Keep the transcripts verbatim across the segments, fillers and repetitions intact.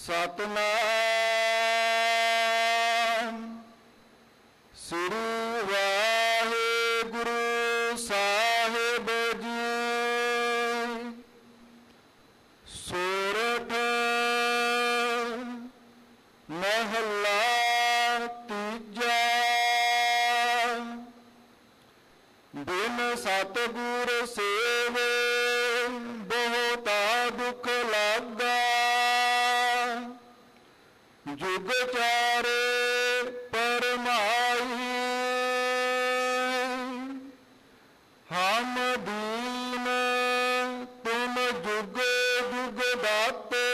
ਸਤਨਾਮ ਸ੍ਰੀ ਵਾਹਿਗੁਰੂ ਸਾਹਿਬ ਜੀ। ਸੋਰਠ ਮਹੱਲਾ ਤੀਜਾ। ਬਿਨ ਸਤਿਗੁਰ ਸੇਵੇ ਬਹੁਤਾ ਦੁੱਖ ਲੱਗਾ। ਜੁਗ ਚਾਰੇ ਪਰਮਾਈ ਹਮ ਦੀਨ ਤੁਮ ਜੁਗ ਜੁਗ ਦਾਤੇ।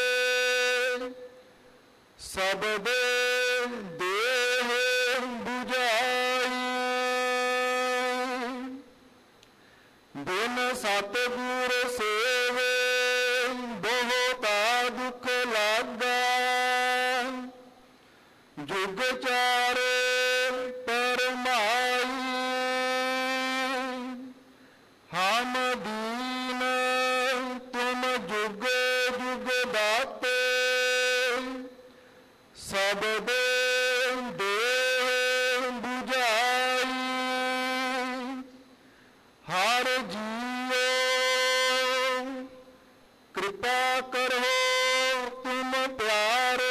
ਸਬਦ ਦੇਹ ਬੁਝਾਈ ਬਿਨ ਸਤਿਗੁਰ ਸੇਵੇ ਬਹੁਤਾ ਦੁੱਖ ਲੱਗਾ। ਜੁਗ ਚਾਰੇ ਪਰਮਾਈ ਹਮ ਦੀਨ ਤੁਮ ਜੁਗ ਜੁਗ ਦਾਤੇ। ਸਬਦ ਦੇਹ ਬੁਝਾਈ ਹਰ ਜੀਓ ਕਿਰਪਾ ਕਰੋ ਤੁਮ ਪਿਆਰੇ।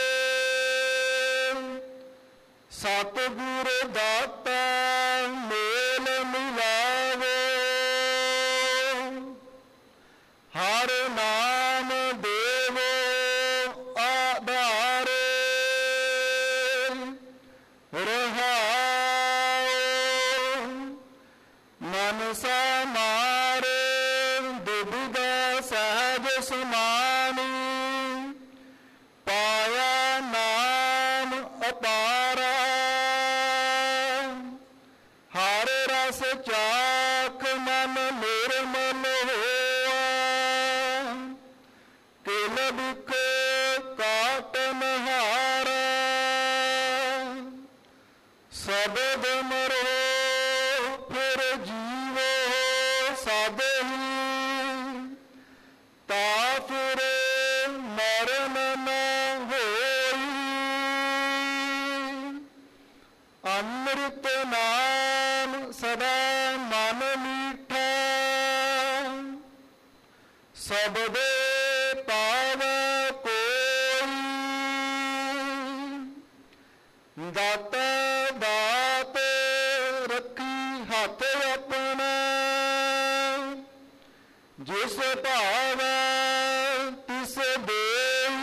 ਸਤਿਗੁਰ ਦਾਤਾ ਮੇਲ ਮਿਲਾਵੋ। ਹਰ ਨਾਮ ਦੇਵੋ ਆਧਾਰੇ। ਰਹਾਉ ਮਨਸਾ ਮਾਰੇ ਦੁਬਿਧਾ ਸਹਿਜ ਸਮਾਨੀ। ਪਾਇਆ ਨਾਮ ਅਪਾਰਾ ਹਰ ਰਸ ਚਾਖ ਮਨ ਨਿਰਮਲ ਹੋਆ। ਕਿਲ ਬਿਖ ਕਾਟਨ ਹਾਰਾ ਸਬਦ ਮਰੋ ਫਿਰ ਜੀਵੋ ਸਦਹੀ। ਤਾ ਫਿਰ ਮਰਨ ਨ ਹੋਈ। ਅੰਮ੍ਰਿਤ ਨਾਮ ਸਦਾ ਮਨ ਮੀਠਾ। ਸਬਦ ਪਾਵੈ ਕੋਈ। ਦਾਤਾ ਦਾਤ ਰੱਖੀ ਹੱਥ ਆਪਣਾ। ਜਿਸ ਭਾਵੈ ਤਿਸ ਦੇਈ।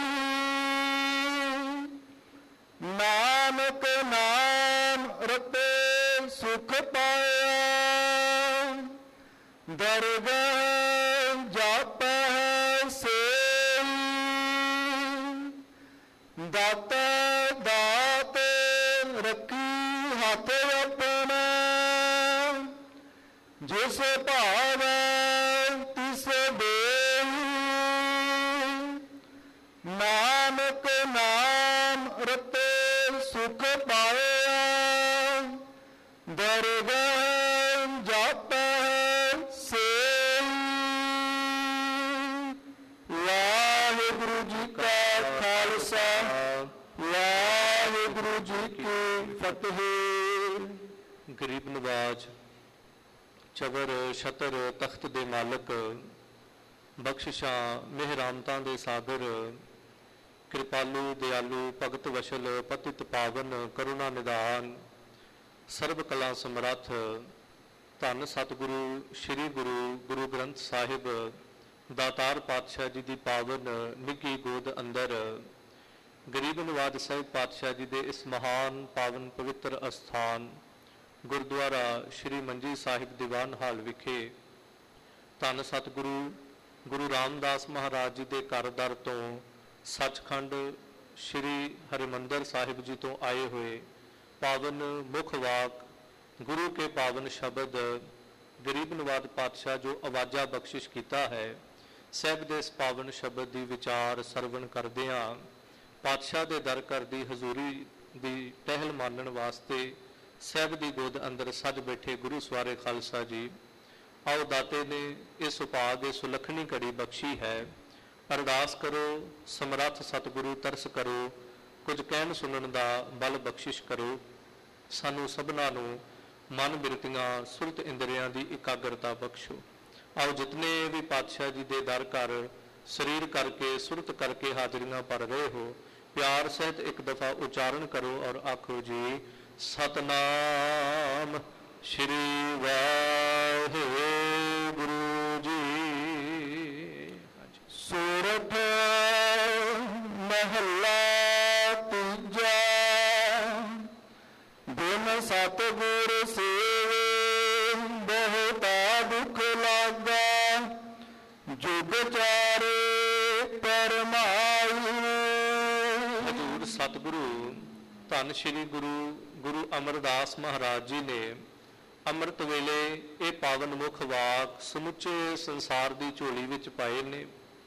ਨਾਨਕ ਨਾਮ ਰਤੇ ਸੁਖ ਪਾਇਆ। ਦਰਗਾਹ ਜਾਪੈ ਸੇਈ। ਦਾਤਾ ਦਾਤ ਰੱਖੀ ਹੱਥ ਆਪਣਾ। ਜਿਸ ਭਾਵੈ ਤਿਸ ਦੇਈ। ਨਾਨਕ ਨਾਮ ਰਤੇ ਸੁਖ ਪਾਇਆ। ਦਰਗਾਹ ਜਾਪੈ ਸੇਈ। ਵਾਹਿਗੁਰੂ ਜੀ ਕਾ ਖਾਲਸਾ ਵਾਹਿਗੁਰੂ ਜੀ ਕੀ ਫਤਿਹ। ਗਰੀਬ ਨਵਾਜ ਚਬਰ ਛਤਰ ਤਖਤ ਦੇ ਮਾਲਕ, ਬਖਸ਼ਿਸ਼ਾਂ ਮਿਹਰਾਮਤਾਂ ਦੇ ਸਾਗਰ, ਕਿਰਪਾਲੂ ਦਿਆਲੂ ਭਗਤ ਵਸ਼ਲ ਪਤਿਤ ਪਾਵਨ ਕਰੁਣਾ ਨਿਧਾਨ, ਸਰਬ ਕਲਾ ਸਮਰੱਥ ਧੰਨ ਸਤਿਗੁਰੂ ਸ੍ਰੀ ਗੁਰੂ ਗੁਰੂ ਗ੍ਰੰਥ ਸਾਹਿਬ ਦਾਤਾਰ ਪਾਤਸ਼ਾਹ ਜੀ ਦੀ ਪਾਵਨ ਨਿੱਘੀ ਗੋਦ ਅੰਦਰ ਗਰੀਬ ਨਵਾਜ ਸਾਹਿਬ ਪਾਤਸ਼ਾਹ ਜੀ ਦੇ ਇਸ ਮਹਾਨ ਪਾਵਨ ਪਵਿੱਤਰ ਅਸਥਾਨ ਗੁਰਦੁਆਰਾ ਸ਼੍ਰੀ ਮੰਜੀ ਸਾਹਿਬ ਦੀਵਾਨ ਹਾਲ ਵਿਖੇ ਧੰਨ ਸਤਿਗੁਰੂ ਗੁਰੂ ਰਾਮਦਾਸ ਮਹਾਰਾਜ ਜੀ ਦੇ ਘਰ ਦਰ ਤੋਂ ਸੱਚਖੰਡ ਸ਼੍ਰੀ ਹਰਿਮੰਦਰ ਸਾਹਿਬ ਜੀ ਤੋਂ ਆਏ ਹੋਏ ਪਾਵਨ ਮੁੱਖ ਵਾਕ ਗੁਰੂ ਕੇ ਪਾਵਨ ਸ਼ਬਦ ਗਰੀਬ ਨਵਾਜ ਪਾਤਸ਼ਾਹ ਜੋ ਆਵਾਜ਼ਾ ਬਖਸ਼ਿਸ਼ ਕੀਤਾ ਹੈ, ਸਾਹਿਬ ਦੇ ਇਸ ਪਾਵਨ ਸ਼ਬਦ ਦੀ ਵਿਚਾਰ ਸਰਵਣ ਕਰਦਿਆਂ ਪਾਤਸ਼ਾਹ ਦੇ ਦਰ ਘਰ ਦੀ ਹਜ਼ੂਰੀ ਦੀ ਟਹਿਲ ਮਾਨਣ ਵਾਸਤੇ ਸਾਹਿਬ ਦੀ ਗੋਦ ਅੰਦਰ ਸੱਜ ਬੈਠੇ ਗੁਰੂ ਸਵਾਰੇ ਖਾਲਸਾ ਜੀ, आओ दाते ने इस उपाग सुलखनी घड़ी बख्शी है। ਅਰਦਾਸ ਕਰੋ, ਸਮਰੱਥ ਸਤਿਗੁਰੂ ਤਰਸ ਕਰੋ, ਕੁਝ ਕਹਿਣ ਸੁਣਨ ਦਾ ਬਲ ਬਖਸ਼ਿਸ਼ ਕਰੋ। ਸਾਨੂੰ ਸਭਨਾਂ ਨੂੰ ਮਨ ਬਿਰਤੀਆਂ ਸੁਰਤ ਇੰਦਰੀਆਂ ਦੀ ਇਕਾਗਰਤਾ ਬਖਸ਼ੋ। ਆਓ ਜਿਤਨੇ ਵੀ ਪਾਤਸ਼ਾਹ ਜੀ ਦੇ ਦਰ ਘਰ ਸਰੀਰ ਕਰਕੇ ਸੁਰਤ ਕਰਕੇ ਹਾਜ਼ਰੀਆਂ ਭਰ ਰਹੇ ਹੋ, ਪਿਆਰ ਸਹਿਤ ਇੱਕ ਦਫਾ ਉਚਾਰਨ ਕਰੋ ਔਰ ਆਖੋ ਜੀ, ਸਤਨਾਮ ਸ਼੍ਰੀ ਵਾਹਿਗੁਰੂ ਜੀ। ਸੂਰਠ ਮਹੱਲਾ ਤੀਜਾ। ਬਿਨ ਸਤਿਗੁਰ ਸੇਵੇ ਬਹੁਤਾ ਦੁਖ ਲਾਗਾ, ਜੁਗ ਚਾਰੇ ਪਰਮਾਈ। ਹਜ਼ੂਰ ਸਤਿਗੁਰੂ ਧੰਨ ਸ਼੍ਰੀ ਗੁਰੂ ਗੁਰੂ ਅਮਰਦਾਸ ਮਹਾਰਾਜ ਜੀ ਨੇ ਅੰਮ੍ਰਿਤ ਵੇਲੇ ਇਹ ਪਾਵਨ ਮੁਖ ਵਾਕ ਸਮੁੱਚੇ ਸੰਸਾਰ ਦੀ ਝੋਲੀ ਵਿੱਚ ਪਾਏ ਨੇ।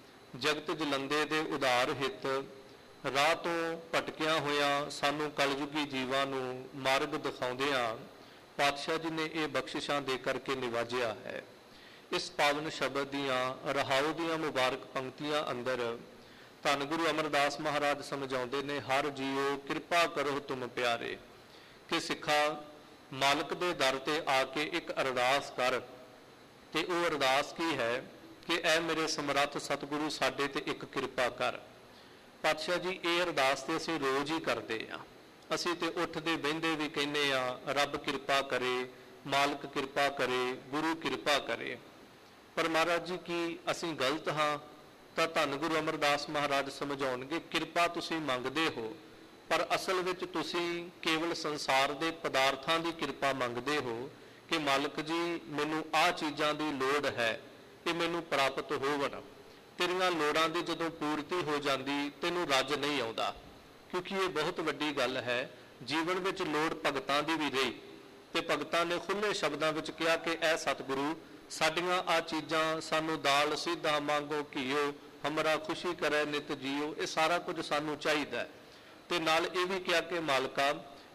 ਜਗਤ ਜਲੰਦੇ ਦੇ ਉਧਾਰ ਹਿੱਤ ਰਾਹ ਤੋਂ ਭਟਕਿਆ ਹੋਇਆ ਸਾਨੂੰ ਕਲਯੁਗੀ ਜੀਵਾਂ ਨੂੰ ਮਾਰਗ ਦਿਖਾਉਂਦਿਆਂ ਪਾਤਸ਼ਾਹ ਜੀ ਨੇ ਇਹ ਬਖਸ਼ਿਸ਼ਾਂ ਦੇ ਕਰਕੇ ਨਿਵਾਜਿਆ ਹੈ। ਇਸ ਪਾਵਨ ਸ਼ਬਦ ਦੀਆਂ ਰਹਾਉ ਦੀਆਂ ਮੁਬਾਰਕ ਪੰਕਤੀਆਂ ਅੰਦਰ ਧੰਨ ਗੁਰੂ ਅਮਰਦਾਸ ਮਹਾਰਾਜ ਸਮਝਾਉਂਦੇ ਨੇ, ਹਰ ਜੀਓ ਕਿਰਪਾ ਕਰੋ ਤੁਮ ਪਿਆਰੇ, ਕਿ ਸਿੱਖਾ ਮਾਲਕ ਦੇ ਦਰ ਤੇ ਆ ਕੇ ਇੱਕ ਅਰਦਾਸ ਕਰ। ਤੇ ਉਹ ਅਰਦਾਸ ਕੀ ਹੈ ਕਿ ਐ ਮੇਰੇ ਸਮਰੱਥ ਸਤਿਗੁਰੂ ਸਾਡੇ ਤੇ ਇੱਕ ਕਿਰਪਾ ਕਰ। ਪਾਤਸ਼ਾਹ ਜੀ ਇਹ ਅਰਦਾਸ ਤੇ ਅਸੀਂ ਰੋਜ਼ ਹੀ ਕਰਦੇ ਆ। ਅਸੀਂ ਤੇ ਉੱਠਦੇ ਬਹਿੰਦੇ ਵੀ ਕਹਿੰਦੇ ਆ, ਰੱਬ ਕਿਰਪਾ ਕਰੇ, ਮਾਲਕ ਕਿਰਪਾ ਕਰੇ, ਗੁਰੂ ਕਿਰਪਾ ਕਰੇ। ਪਰ ਮਹਾਰਾਜ ਜੀ ਕੀ ਅਸੀਂ ਗਲਤ ਹਾਂ? ਤਾਂ ਧੰਨ ਗੁਰੂ ਅਮਰਦਾਸ ਮਹਾਰਾਜ ਸਮਝਾਉਣਗੇ, ਕਿਰਪਾ ਤੁਸੀਂ ਮੰਗਦੇ ਹੋ ਪਰ ਅਸਲ ਵਿੱਚ ਤੁਸੀਂ ਕੇਵਲ ਸੰਸਾਰ ਦੇ ਪਦਾਰਥਾਂ ਦੀ ਕਿਰਪਾ ਮੰਗਦੇ ਹੋ ਕਿ ਮਾਲਕ ਜੀ ਮੈਨੂੰ ਆਹ ਚੀਜ਼ਾਂ ਦੀ ਲੋੜ ਹੈ, ਇਹ ਮੈਨੂੰ ਪ੍ਰਾਪਤ ਹੋਵਣ। ਤੇਰੀਆਂ ਲੋੜਾਂ ਦੀ ਜਦੋਂ ਪੂਰਤੀ ਹੋ ਜਾਂਦੀ ਤੈਨੂੰ ਰੱਜ ਨਹੀਂ ਆਉਂਦਾ, ਕਿਉਂਕਿ ਇਹ ਬਹੁਤ ਵੱਡੀ ਗੱਲ ਹੈ। ਜੀਵਨ ਵਿੱਚ ਲੋੜ ਭਗਤਾਂ ਦੀ ਵੀ ਰਹੀ ਤੇ ਭਗਤਾਂ ਨੇ ਖੁੱਲੇ ਸ਼ਬਦਾਂ ਵਿੱਚ ਕਿਹਾ ਕਿ ਐ ਸਤਿਗੁਰੂ ਸਾਡੀਆਂ ਆ ਚੀਜ਼ਾਂ, ਸਾਨੂੰ ਦਾਲ ਸਿੱਧਾ ਮੰਗੋ ਘੀਓ, ਹਮਰਾ ਖੁਸ਼ੀ ਕਰੇ ਨਿਤ ਜੀਓ, ਇਹ ਸਾਰਾ ਕੁਝ ਸਾਨੂੰ ਚਾਹੀਦਾ ਹੈ। ਤੇ ਨਾਲ ਇਹ ਵੀ ਕਿਹਾ ਕਿ ਮਾਲਕਾ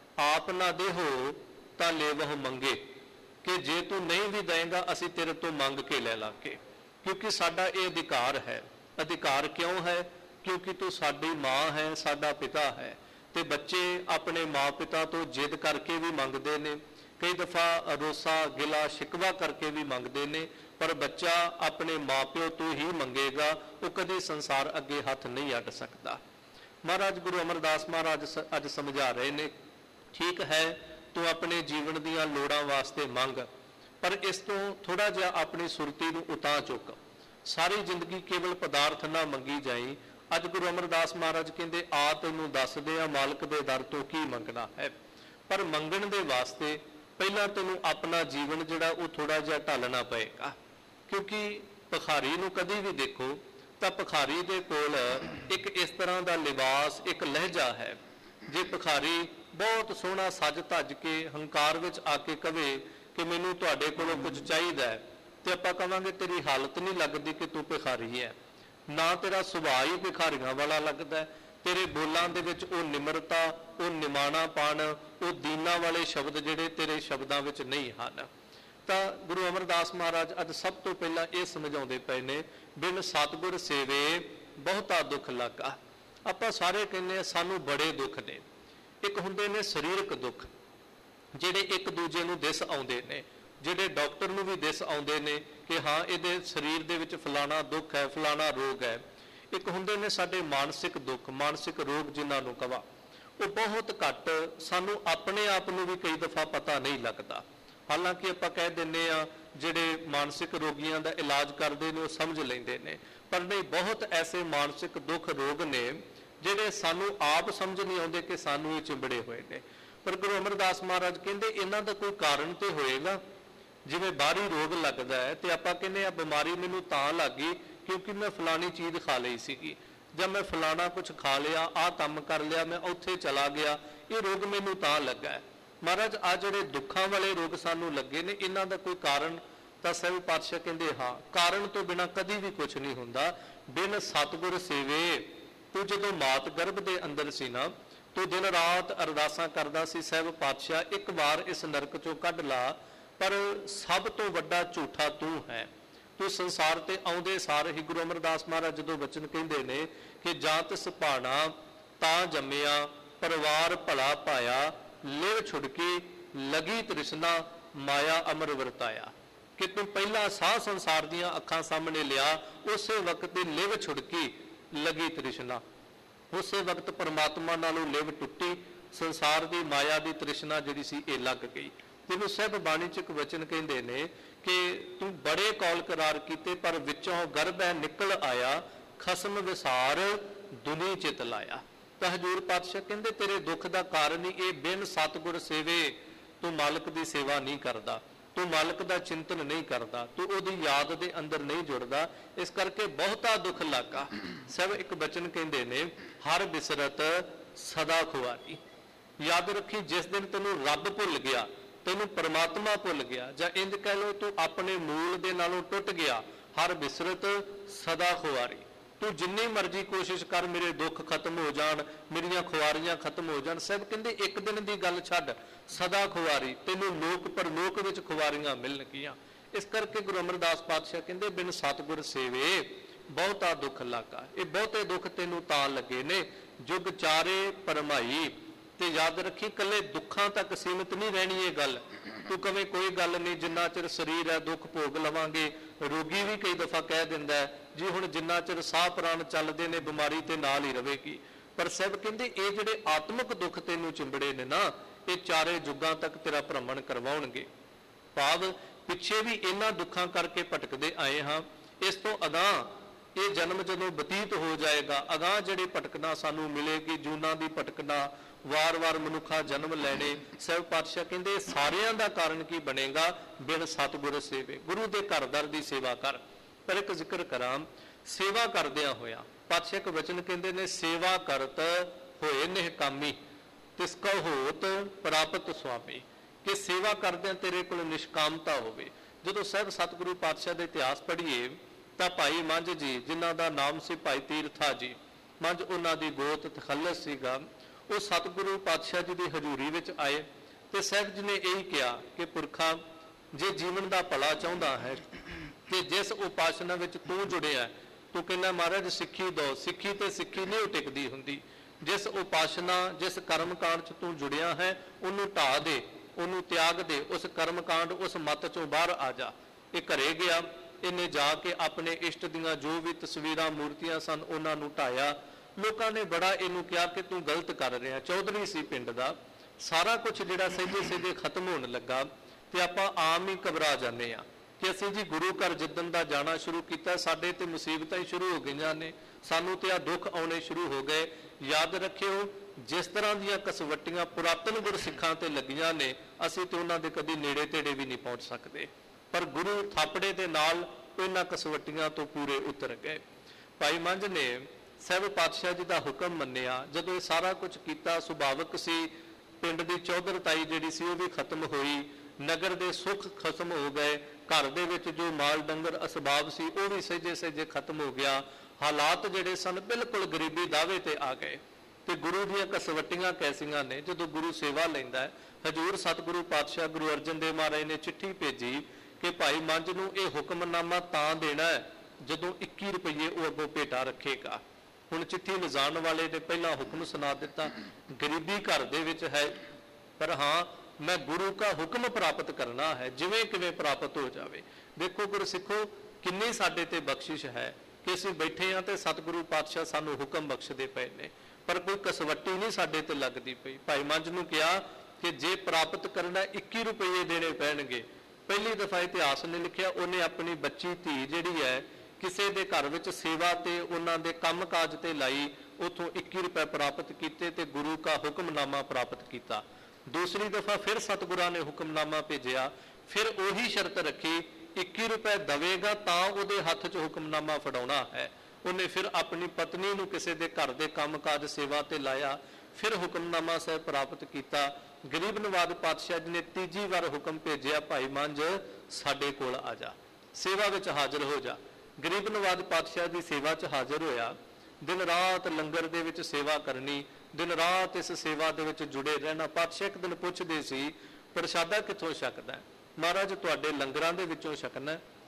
ਆਪ ਨਾ ਦੇਹੋ ਤਾਂ ਲੇਵਹੁ ਮੰਗੇ, ਕਿ ਜੇ ਤੂੰ ਨਹੀਂ ਵੀ ਦੇਂਗਾ ਅਸੀਂ ਤੇਰੇ ਤੋਂ ਮੰਗ ਕੇ ਲੈ ਲਾਂਗੇ, ਕਿਉਂਕਿ ਸਾਡਾ ਇਹ ਅਧਿਕਾਰ ਹੈ। ਅਧਿਕਾਰ ਕਿਉਂ ਹੈ? ਕਿਉਂਕਿ ਤੂੰ ਸਾਡੀ ਮਾਂ ਹੈ, ਸਾਡਾ ਪਿਤਾ ਹੈ। ਤੇ ਬੱਚੇ ਆਪਣੇ ਮਾਂ ਪਿਤਾ ਤੋਂ ਜਿੱਦ ਕਰਕੇ ਵੀ ਮੰਗਦੇ ਨੇ, ਕਈ ਦਫਾ ਰੋਸਾ ਗਿਲਾ ਸ਼ਿਕਵਾ ਕਰਕੇ ਵੀ ਮੰਗਦੇ ਨੇ, ਪਰ ਬੱਚਾ ਆਪਣੇ ਮਾਪਿਓ ਤੋਂ ਹੀ ਮੰਗੇਗਾ, ਉਹ ਕਦੇ ਸੰਸਾਰ ਅੱਗੇ ਹੱਥ ਨਹੀਂ ਅੱਡ ਸਕਦਾ। ਮਹਾਰਾਜ ਗੁਰੂ ਅਮਰਦਾਸ ਮਹਾਰਾਜ ਅੱਜ ਸਮਝਾ ਰਹੇ ਨੇ, ਠੀਕ ਹੈ ਤੂੰ ਆਪਣੇ ਜੀਵਨ ਦੀਆਂ ਲੋੜਾਂ ਵਾਸਤੇ ਮੰਗ, ਪਰ ਇਸ ਤੋਂ ਥੋੜਾ ਜਿਹਾ ਆਪਣੀ ਸੁਰਤੀ ਨੂੰ ਉਤਾਂ ਚੁੱਕ। ਸਾਰੀ ਜ਼ਿੰਦਗੀ ਕੇਵਲ ਪਦਾਰਥ ਨਾ ਮੰਗੀ ਜਾਈ। ਅੱਜ ਗੁਰੂ ਅਮਰਦਾਸ ਮਹਾਰਾਜ ਕਹਿੰਦੇ, ਆ ਤੈਨੂੰ ਦੱਸਦੇ ਆ ਮਾਲਕ ਦੇ ਦਰ ਤੋਂ ਕੀ ਮੰਗਣਾ ਹੈ। ਪਰ ਮੰਗਣ ਦੇ ਵਾਸਤੇ ਪਹਿਲਾਂ ਤੈਨੂੰ ਆਪਣਾ ਜੀਵਨ ਜਿਹੜਾ ਉਹ ਥੋੜਾ ਜਿਹਾ ਢਾਲਣਾ ਪਏਗਾ, ਕਿਉਂਕਿ ਭਿਖਾਰੀ ਨੂੰ ਕਦੀ ਵੀ ਦੇਖੋ ਤਾਂ ਭਿਖਾਰੀ ਦੇ ਕੋਲ ਇੱਕ ਇਸ ਤਰ੍ਹਾਂ ਦਾ ਲਿਬਾਸ, ਇੱਕ ਲਹਿਜਾ ਹੈ। ਜੇ ਭਿਖਾਰੀ ਬਹੁਤ ਸੋਹਣਾ ਸੱਜ ਧੱਜ ਕੇ ਹੰਕਾਰ ਵਿੱਚ ਆ ਕੇ ਕਵੇ ਕਿ ਮੈਨੂੰ ਤੁਹਾਡੇ ਕੋਲੋਂ ਕੁਝ ਚਾਹੀਦਾ ਹੈ, ਤੇ ਆਪਾਂ ਕਹਾਂਗੇ ਤੇਰੀ ਹਾਲਤ ਨਹੀਂ ਲੱਗਦੀ ਕਿ ਤੂੰ ਭਿਖਾਰੀ ਹੈ, ਨਾ ਤੇਰਾ ਸੁਭਾਅ ਹੀ ਭਿਖਾਰੀਆਂ ਵਾਲਾ ਲੱਗਦਾ। ਤੇਰੇ ਬੋਲਾਂ ਦੇ ਵਿੱਚ ਉਹ ਨਿਮਰਤਾ, ਉਹ ਨਿਮਾਣਾਪਣ, ਉਹ ਦੀਨਾਂ ਵਾਲੇ ਸ਼ਬਦ ਜਿਹੜੇ ਤੇਰੇ ਸ਼ਬਦਾਂ ਵਿੱਚ ਨਹੀਂ ਹਨ। ਤਾਂ ਗੁਰੂ ਅਮਰਦਾਸ ਮਹਾਰਾਜ ਅੱਜ ਸਭ ਤੋਂ ਪਹਿਲਾਂ ਇਹ ਸਮਝਾਉਂਦੇ ਪਏ ਨੇ, ਬਿਨ ਸਤਿਗੁਰ ਸੇਵੇ ਬਹੁਤਾ ਦੁੱਖ ਲੱਗਾ। ਆਪਾਂ ਸਾਰੇ ਕਹਿੰਦੇ ਆ ਸਾਨੂੰ ਬੜੇ ਦੁੱਖ ਨੇ। ਇੱਕ ਹੁੰਦੇ ਨੇ ਸਰੀਰਕ ਦੁੱਖ, ਜਿਹੜੇ ਇੱਕ ਦੂਜੇ ਨੂੰ ਦਿਸ ਆਉਂਦੇ ਨੇ, ਜਿਹੜੇ ਡਾਕਟਰ ਨੂੰ ਵੀ ਦਿਸ ਆਉਂਦੇ ਨੇ ਕਿ ਹਾਂ ਇਹਦੇ ਸਰੀਰ ਦੇ ਵਿੱਚ ਫਲਾਣਾ ਦੁੱਖ ਹੈ, ਫਲਾਣਾ ਰੋਗ ਹੈ। ਇੱਕ ਹੁੰਦੇ ਨੇ ਸਾਡੇ ਮਾਨਸਿਕ ਦੁੱਖ, ਮਾਨਸਿਕ ਰੋਗ ਜਿਨ੍ਹਾਂ ਨੂੰ ਕਵਾ, ਉਹ ਬਹੁਤ ਘੱਟ ਸਾਨੂੰ ਆਪਣੇ ਆਪ ਨੂੰ ਵੀ ਕਈ ਦਫਾ ਪਤਾ ਨਹੀਂ ਲੱਗਦਾ। ਹਾਲਾਂਕਿ ਆਪਾਂ ਕਹਿ ਦਿੰਦੇ ਆ ਜਿਹੜੇ ਮਾਨਸਿਕ ਰੋਗੀਆਂ ਦਾ ਇਲਾਜ ਕਰਦੇ ਨੇ ਉਹ ਸਮਝ ਲੈਂਦੇ ਨੇ, ਪਰ ਨਹੀਂ, ਬਹੁਤ ਐਸੇ ਮਾਨਸਿਕ ਦੁੱਖ ਰੋਗ ਨੇ ਜਿਹੜੇ ਸਾਨੂੰ ਆਪ ਸਮਝ ਨਹੀਂ ਆਉਂਦੇ ਕਿ ਸਾਨੂੰ ਇਹ ਚਿੰਬੜੇ ਹੋਏ ਨੇ। ਪਰ ਗੁਰੂ ਅਮਰਦਾਸ ਮਹਾਰਾਜ ਕਹਿੰਦੇ ਇਹਨਾਂ ਦਾ ਕੋਈ ਕਾਰਨ ਤੇ ਹੋਏਗਾ। ਜਿਵੇਂ ਬਾਹਰੀ ਰੋਗ ਲੱਗਦਾ ਹੈ ਤੇ ਆਪਾਂ ਕਹਿੰਦੇ ਆ ਬਿਮਾਰੀ ਮੈਨੂੰ ਤਾਂ ਲੱਗ ਗਈ ਕਿਉਂਕਿ ਮੈਂ ਫਲਾਣੀ ਚੀਜ਼ ਖਾ ਲਈ ਸੀਗੀ, ਜਾਂ ਮੈਂ ਫਲਾਣਾ ਕੁਝ ਖਾ ਲਿਆ, ਆਹ ਕੰਮ ਕਰ ਲਿਆ, ਮੈਂ ਉੱਥੇ ਚਲਾ ਗਿਆ, ਇਹ ਰੋਗ ਮੈਨੂੰ ਤਾਂ ਲੱਗਾ ਹੈ। ਮਹਾਰਾਜ ਆ ਜਿਹੜੇ ਦੁੱਖਾਂ ਵਾਲੇ ਰੋਗ ਸਾਨੂੰ ਲੱਗੇ ਨੇ, ਇਹਨਾਂ ਦਾ ਕੋਈ ਕਾਰਨ? ਤਾਂ ਸਹਿਬ ਪਾਤਸ਼ਾਹ ਕਹਿੰਦੇ ਹਾਂ, ਕਾਰਨ ਤੋਂ ਬਿਨਾਂ ਕਦੀ ਵੀ ਕੁਝ ਨਹੀਂ ਹੁੰਦਾ। ਬਿਨ ਸਤਿਗੁਰ ਸੇਵੇ, ਤੂੰ ਜਦੋਂ ਮਾਤ ਗਰਭ ਦੇ ਅੰਦਰ ਸੀ ਨਾ, ਤੂੰ ਦਿਨ ਰਾਤ ਅਰਦਾਸਾਂ ਕਰਦਾ ਸੀ, ਸਹਿਬ ਪਾਤਸ਼ਾਹ ਇੱਕ ਵਾਰ ਇਸ ਨਰਕ ਚੋਂ ਕੱਢ ਲਾ, ਪਰ ਸਭ ਤੋਂ ਵੱਡਾ ਝੂਠਾ ਤੂੰ ਹੈ। ਤੂੰ ਸੰਸਾਰ ਤੇ ਆਉਂਦੇ ਸਾਰ ਹੀ ਗੁਰੂ ਅਮਰਦਾਸ ਮਹਾਰਾਜ ਜਦੋਂ ਬਚਨ ਕਹਿੰਦੇ ਨੇ ਕਿ ਜਾਂ ਤਿਸ ਭਾਣਾ ਤਾਂ ਜੰਮਿਆ, ਪਰਿਵਾਰ ਭਲਾ ਪਾਇਆ, ਲਿਵ ਛੁਡਕੀ ਲਗੀ ਤ੍ਰਿਸ਼ਨਾ, ਮਾਇਆ ਅਮਰ ਵਰਤਾਇਆ। ਕਿ ਤੂੰ ਪਹਿਲਾ ਸਾਹ ਸੰਸਾਰ ਦੀਆਂ ਅੱਖਾਂ ਸਾਹਮਣੇ ਲਿਆ, ਉਸੇ ਵਕਤ ਦੀ ਲਿਵ ਛੁਡਕੀ ਲਗੀ ਤ੍ਰਿਸ਼ਨਾ, ਉਸੇ ਵਕਤ ਪਰਮਾਤਮਾ ਨਾਲੋਂ ਲਿਵ ਟੁੱਟੀ, ਸੰਸਾਰ ਦੀ ਮਾਇਆ ਦੀ ਤ੍ਰਿਸ਼ਨਾ ਜਿਹੜੀ ਸੀ ਇਹ ਲੱਗ ਗਈ। ਤੈਨੂੰ ਸਹਿਬ ਬਾਣੀ ਚ ਇੱਕ ਵਚਨ ਕਹਿੰਦੇ ਨੇ ਕਿ ਤੂੰ ਬੜੇ ਕੌਲ ਕਰਾਰ ਕੀਤੇ ਪਰ ਵਿੱਚੋਂ ਗਰਭੈ ਨਿਕਲ ਆਇਆ, ਖਸਮ ਵਿਸਾਰ ਦੁਨੀ ਚਿਤ ਲਾਇਆ। ਤਾਂ ਹਜ਼ੂਰ ਪਾਤਸ਼ਾਹ ਕਹਿੰਦੇ ਤੇਰੇ ਦੁੱਖ ਦਾ ਕਾਰਨ ਹੀ ਇਹ, ਬਿਨ ਸਤਿਗੁਰ ਸੇਵੇ ਤੂੰ ਮਾਲਕ ਦੀ ਸੇਵਾ ਨਹੀਂ ਕਰਦਾ, ਤੂੰ ਮਾਲਕ ਦਾ ਚਿੰਤਨ ਨਹੀਂ ਕਰਦਾ, ਤੂੰ ਉਹਦੀ ਯਾਦ ਦੇ ਅੰਦਰ ਨਹੀਂ ਜੁੜਦਾ, ਇਸ ਕਰਕੇ ਬਹੁਤਾ ਦੁੱਖ ਲਾਗਾ। ਸਭ ਇੱਕ ਬਚਨ ਕਹਿੰਦੇ ਨੇ, ਹਰ ਬਿਸਰਤ ਸਦਾ ਖੁਆਰੀ। ਯਾਦ ਰੱਖੀ ਜਿਸ ਦਿਨ ਤੈਨੂੰ ਰੱਬ ਭੁੱਲ ਗਿਆ, ਤੈਨੂੰ ਪਰਮਾਤਮਾ ਭੁੱਲ ਗਿਆ, ਜਾਂ ਇੰਜ ਕਹਿ ਲਓ ਤੂੰ ਆਪਣੇ ਮੂਲ ਦੇ ਨਾਲੋਂ ਟੁੱਟ ਗਿਆ, ਹਰ ਬਿਸਰਤ ਸਦਾ ਖੁਆਰੀ। ਤੂੰ ਜਿੰਨੀ ਮਰਜ਼ੀ ਕੋਸ਼ਿਸ਼ ਕਰ ਮੇਰੇ ਦੁੱਖ ਖਤਮ ਹੋ ਜਾਣ, ਮੇਰੀਆਂ ਖੁਆਰੀਆਂ ਖਤਮ ਹੋ ਜਾਣ, ਸਭ ਕਹਿੰਦੇ ਇੱਕ ਦਿਨ ਦੀ ਗੱਲ ਛੱਡ, ਸਦਾ ਖੁਆਰੀ, ਤੈਨੂੰ ਲੋਕ ਪਰਲੋਕ ਵਿੱਚ ਖੁਆਰੀਆਂ ਮਿਲਣਗੀਆਂ। ਇਸ ਕਰਕੇ ਗੁਰੂ ਅਮਰਦਾਸ ਪਾਤਸ਼ਾਹ ਕਹਿੰਦੇ ਬਿਨ ਸਤਿਗੁਰ ਸੇਵੇ ਬਹੁਤਾ ਦੁੱਖ ਲਾਗਾ। ਇਹ ਬਹੁਤੇ ਦੁੱਖ ਤੈਨੂੰ ਤਾਂ ਲੱਗੇ ਨੇ ਜੁਗ ਚਾਰੇ ਪਰਮਾਈ। ਤੇ ਯਾਦ ਰੱਖੀ ਇਕੱਲੇ ਦੁੱਖਾਂ ਤੱਕ ਸੀਮਿਤ ਨਹੀਂ ਰਹਿਣੀ ਇਹ ਗੱਲ। ਤੂੰ ਕਵੇਂ ਕੋਈ ਗੱਲ ਨਹੀਂ, ਜਿੰਨਾ ਚਿਰ ਸਰੀਰ ਹੈ ਦੁੱਖ ਭੋਗ ਲਵਾਂਗੇ। ਰੋਗੀ ਵੀ ਕਈ ਦਫਾ ਕਹਿ ਦਿੰਦਾ ਹੈ ਜੀ ਹੁਣ ਜਿੰਨਾ ਚਿਰ ਸਾਹ ਪ੍ਰਾਣ ਚੱਲਦੇ ਨੇ ਬਿਮਾਰੀ ਤੇ ਨਾਲ ਹੀ ਰਹੇਗੀ। ਪਰ ਸਾਹਿਬ ਕਹਿੰਦੇ ਇਹ ਜਿਹੜੇ ਆਤਮਿਕ ਦੁੱਖ ਤੈਨੂੰ ਚਿੰਬੜੇ ਨੇ ਨਾ, ਇਹ ਚਾਰੇ ਯੁੱਗਾਂ ਤੱਕ ਤੇਰਾ ਭ੍ਰਮਣ ਕਰਵਾਉਣਗੇ। ਭਾਵ ਪਿੱਛੇ ਵੀ ਇਹਨਾਂ ਦੁੱਖਾਂ ਕਰਕੇ ਭਟਕਦੇ ਆਏ ਹਾਂ, ਇਸ ਤੋਂ ਅਗਾਂਹ ਇਹ ਜਨਮ ਜਦੋਂ ਬਤੀਤ ਹੋ ਜਾਏਗਾ, ਅਗਾਂਹ ਜਿਹੜੇ ਭਟਕਣਾ ਸਾਨੂੰ ਮਿਲੇਗੀ, ਜੂਨਾਂ ਦੀ ਭਟਕਣਾ, ਵਾਰ-ਵਾਰ ਮਨੁੱਖਾ ਜਨਮ ਲੈਣੇ। ਸਾਹਿਬ ਪਾਤਸ਼ਾਹ ਕਹਿੰਦੇ ਸਾਰਿਆਂ ਦਾ ਕਾਰਨ ਕੀ ਬਣੇਗਾ, ਬਿਨ ਸਤਿਗੁਰ ਸੇਵੇ। ਗੁਰੂ ਦੇ ਘਰ ਦਰ ਦੀ ਸੇਵਾ ਕਰ। ਪਰ ਇੱਕ ਜ਼ਿਕਰ ਕਰਾਂ, ਸੇਵਾ ਕਰਦਿਆਂ ਹੋਇਆ ਪਾਤਸ਼ਾਹ ਇੱਕ ਵਚਨ ਕਹਿੰਦੇ ਨੇ, ਸੇਵਾ ਕਰਤ ਹੋਏ ਨਿਹਕਾਮੀ, ਤਿਸ ਕਉ ਹੋਤ ਪ੍ਰਾਪਤ ਸੁਆਮੀ। ਕਿ ਸੇਵਾ ਕਰਦਿਆਂ ਤੇਰੇ ਕੋਲ ਨਿਸ਼ਕਾਮਤਾ ਹੋਵੇ। ਜਦੋਂ ਸਾਹਿਬ ਸਤਿਗੁਰੂ ਪਾਤਸ਼ਾਹ ਦਾ ਇਤਿਹਾਸ ਪੜ੍ਹੀਏ ਤਾਂ ਭਾਈ ਮੰਝ ਜੀ, ਜਿਨ੍ਹਾਂ ਦਾ ਨਾਮ ਸੀ ਭਾਈ ਤੀਰਥਾ ਜੀ, ਮੰਝ ਉਹਨਾਂ ਦੀ ਗੋਤ ਤਖੱਲਸ ਸੀਗਾ, ਉਹ ਸਤਿਗੁਰੂ ਪਾਤਸ਼ਾਹ ਜੀ ਦੀ ਹਜ਼ੂਰੀ ਵਿੱਚ ਆਏ ਤੇ ਸਾਹਿਬ ਜੀ ਨੇ ਇਹੀ ਕਿਹਾ ਕਿ ਪੁਰਖਾ ਜੇ ਜੀਵਨ ਦਾ ਭਲਾ ਚਾਹੁੰਦਾ ਹੈ ਤੇ ਜਿਸ ਉਪਾਸਨਾ ਵਿੱਚ ਤੂੰ ਜੁੜਿਆ, ਤੂੰ ਕਹਿੰਦਾ ਮਹਾਰਾਜ ਸਿੱਖੀ ਦੋ, ਸਿੱਖੀ ਤੇ ਸਿੱਖੀ ਨਹੀਂ ਟਿਕਦੀ ਹੁੰਦੀ। ਜਿਸ ਉਪਾਸਨਾ ਜਿਸ ਕਰਮਕਾਂਡ 'ਚ ਤੂੰ ਜੁੜਿਆ ਹੈ ਉਹਨੂੰ ਢਾਹ ਦੇ, ਉਹਨੂੰ ਤਿਆਗ ਦੇ, ਉਸ ਕਰਮਕਾਂਡ ਉਸ ਮੱਤ 'ਚੋਂ ਬਾਹਰ ਆ ਜਾ। ਇਹ ਘਰੇ ਗਿਆ, ਇਹਨੇ ਜਾ ਕੇ ਆਪਣੇ ਇਸ਼ਟ ਦੀਆਂ ਜੋ ਵੀ ਤਸਵੀਰਾਂ ਮੂਰਤੀਆਂ ਸਨ ਉਹਨਾਂ ਨੂੰ ਢਾਇਆ। ਲੋਕਾਂ ਨੇ ਬੜਾ ਇਹਨੂੰ ਕਿਹਾ ਕਿ ਤੂੰ ਗਲਤ ਕਰ ਰਿਹਾ। ਚੌਧਰੀ ਸੀ ਪਿੰਡ ਦਾ, ਸਾਰਾ ਕੁਝ ਜਿਹੜਾ ਸਹਿਜੇ ਸਹਿਜੇ ਖਤਮ ਹੋਣ ਲੱਗਾ ਤੇ ਆਪਾਂ ਆਮ ਹੀ ਘਬਰਾ ਜਾਂਦੇ ਆ ਕਿ ਅਸੀਂ ਜੀ ਗੁਰੂ ਘਰ ਜਿੱਦਣ ਦਾ ਜਾਣਾ ਸ਼ੁਰੂ ਕੀਤਾ ਸਾਡੇ ਤੇ ਮੁਸੀਬਤਾਂ ਹੀ ਸ਼ੁਰੂ ਹੋ ਗਈਆਂ ਨੇ, ਸਾਨੂੰ ਤੇ ਆ ਦੁੱਖ ਆਉਣੇ ਸ਼ੁਰੂ ਹੋ ਗਏ। ਯਾਦ ਰੱਖਿਓ ਜਿਸ ਤਰ੍ਹਾਂ ਦੀਆਂ ਕਸਵੱਟੀਆਂ ਪੁਰਾਤਨ ਗੁਰਸਿੱਖਾਂ ਤੇ ਲੱਗੀਆਂ ਨੇ, ਅਸੀਂ ਤੇ ਉਹਨਾਂ ਦੇ ਕਦੀ ਨੇੜੇ ਤੇੜੇ ਵੀ ਨਹੀਂ ਪਹੁੰਚ ਸਕਦੇ, ਪਰ ਗੁਰੂ ਥਾਪੜੇ ਦੇ ਨਾਲ ਇਹਨਾਂ ਕਸਵੱਟੀਆਂ ਤੋਂ ਪੂਰੇ ਉਤਰ ਗਏ। ਭਾਈ ਮੰਝ ਨੇ ਸਾਹਿਬ ਪਾਤਸ਼ਾਹ ਜੀ ਦਾ ਹੁਕਮ ਮੰਨਿਆ। ਜਦੋਂ ਇਹ ਸਾਰਾ ਕੁਝ ਕੀਤਾ, ਸੁਭਾਵਕ ਸੀ ਪਿੰਡ ਦੀ ਚੌਧਰਤਾਈ ਜਿਹੜੀ ਸੀ ਉਹ ਵੀ ਖਤਮ ਹੋਈ, ਨਗਰ ਦੇ ਸੁੱਖ ਖਤਮ ਹੋ ਗਏ, ਘਰ ਦੇ ਵਿੱਚ ਜੋ ਮਾਲ ਡੰਗਰ ਅਸਬਾਬ ਸੀ ਉਹ ਵੀ ਸਹਿਜੇ ਸਹਿਜੇ ਖਤਮ ਹੋ ਗਿਆ। ਹਾਲਾਤ ਜਿਹੜੇ ਸਨ ਬਿਲਕੁਲ ਗਰੀਬੀ ਦਾਅਵੇ ਤੇ ਆ ਗਏ। ਤੇ ਗੁਰੂ ਦੀਆਂ ਕਸਵੱਟੀਆਂ ਕੈਸੀਆਂ ਨੇ, ਜਦੋਂ ਗੁਰੂ ਸੇਵਾ ਲੈਂਦਾ ਹੈ। ਹਜ਼ੂਰ ਸਤਿਗੁਰੂ ਪਾਤਸ਼ਾਹ ਗੁਰੂ ਅਰਜਨ ਦੇਵ ਮਹਾਰਾਜ ਨੇ ਚਿੱਠੀ ਭੇਜੀ ਕਿ ਭਾਈ ਮੰਝ ਨੂੰ ਇਹ ਹੁਕਮਨਾਮਾ ਤਾਂ ਦੇਣਾ ਹੈ ਜਦੋਂ ਇੱਕੀ ਰੁਪਏ ਉਹ ਅੱਗੋਂ ਭੇਟਾ ਰੱਖੇਗਾ। ਹੁਣ ਚਿੱਠੀ ਲਿਜਾਣ ਵਾਲੇ ਨੇ ਪਹਿਲਾਂ ਹੁਕਮ ਸੁਣਾ ਦਿੱਤਾ, ਗਰੀਬੀ ਘਰ ਦੇ ਵਿੱਚ ਹੈ, ਪਰ ਹਾਂ ਮੈਂ ਗੁਰੂ ਦਾ ਹੁਕਮ ਪ੍ਰਾਪਤ ਕਰਨਾ ਹੈ, ਜਿਵੇਂ ਕਿਵੇਂ ਪ੍ਰਾਪਤ ਹੋ ਜਾਵੇ। ਦੇਖੋ ਗੁਰਸਿੱਖੋ ਕਿੰਨੀ ਸਾਡੇ ਤੇ ਬਖਸ਼ਿਸ਼ ਹੈ ਕਿ ਅਸੀਂ ਬੈਠੇ ਹਾਂ ਤੇ ਸਤਿਗੁਰੂ ਪਾਤਸ਼ਾਹ ਸਾਨੂੰ ਹੁਕਮ ਬਖਸ਼ਦੇ ਪਏ ਨੇ, ਪਰ ਕੋਈ ਕਸਵੱਟੀ ਨਹੀਂ ਸਾਡੇ ਤੇ ਲੱਗਦੀ ਪਈ। ਭਾਈ ਮੰਝ ਨੂੰ ਕਿਹਾ ਕਿ ਜੇ ਪ੍ਰਾਪਤ ਕਰਨਾ ਇੱਕੀ ਰੁਪਏ ਦੇਣੇ ਪੈਣਗੇ। ਪਹਿਲੀ ਦਫਾ ਇਤਿਹਾਸ ਨੇ ਲਿਖਿਆ ਉਹਨੇ ਆਪਣੀ ਬੱਚੀ ਧੀ ਜਿਹੜੀ ਹੈ ਕਿਸੇ ਦੇ ਘਰ ਵਿੱਚ ਸੇਵਾ ਤੇ ਉਹਨਾਂ ਦੇ ਕੰਮ ਕਾਜ ਤੇ ਲਾਈ, ਉਥੋਂ ਇੱਕੀ ਰੁਪਏ ਪ੍ਰਾਪਤ ਕੀਤੇ ਤੇ ਗੁਰੂ ਦਾ ਹੁਕਮਨਾਮਾ ਪ੍ਰਾਪਤ ਕੀਤਾ। ਦੂਸਰੀ ਦਫਾ ਫਿਰ ਸਤਿਗੁਰਾਂ ਨੇ ਹੁਕਮਨਾਮਾ ਭੇਜਿਆ, ਫਿਰ ਉਹੀ ਸ਼ਰਤ ਰੱਖੀ ਇੱਕੀ ਰੁਪਏ ਦਵੇਗਾ ਤਾਂ ਉਹਦੇ ਹੱਥ 'ਚ ਹੁਕਮਨਾਮਾ ਫੜਾਉਣਾ ਹੈ। ਉਹਨੇ ਫਿਰ ਆਪਣੀ ਪਤਨੀ ਨੂੰ ਕਿਸੇ ਦੇ ਘਰ ਦੇ ਕੰਮ ਕਾਜ ਸੇਵਾ ਤੇ ਲਾਇਆ, ਫਿਰ ਹੁਕਮਨਾਮਾ ਸਾਹਿਬ ਪ੍ਰਾਪਤ ਕੀਤਾ। ਗਰੀਬ ਨਵਾਜ਼ ਪਾਤਸ਼ਾਹ ਜੀ ਨੇ ਤੀਜੀ ਵਾਰ ਹੁਕਮ ਭੇਜਿਆ, ਭਾਈ ਮੰਝ ਸਾਡੇ ਕੋਲ ਆ ਜਾ, ਸੇਵਾ ਵਿੱਚ ਹਾਜ਼ਰ ਹੋ ਜਾ। ਗਰੀਬ ਨਵਾਜ਼ ਪਾਤਸ਼ਾਹ ਦੀ ਸੇਵਾ 'ਚ ਹਾਜ਼ਰ ਹੋਇਆ, ਦਿਨ ਰਾਤ ਲੰਗਰ ਦੇ ਵਿੱਚ ਸੇਵਾ ਕਰਨੀ, ਦਿਨ ਰਾਤ ਇਸ ਸੇਵਾ ਦੇ ਵਿੱਚ ਜੁੜੇ ਰਹਿਣਾ। ਪਾਤਸ਼ਾਹ ਇੱਕ ਦਿਨ ਪੁੱਛਦੇ ਸੀ ਪ੍ਰਸ਼ਾਦਾ ਕਿੱਥੋਂ ਛਕਦਾ? ਮਹਾਰਾਜ ਤੁਹਾਡੇ ਲੰਗਰਾਂ ਦੇ ਵਿੱਚੋਂ ਛਕਣਾ।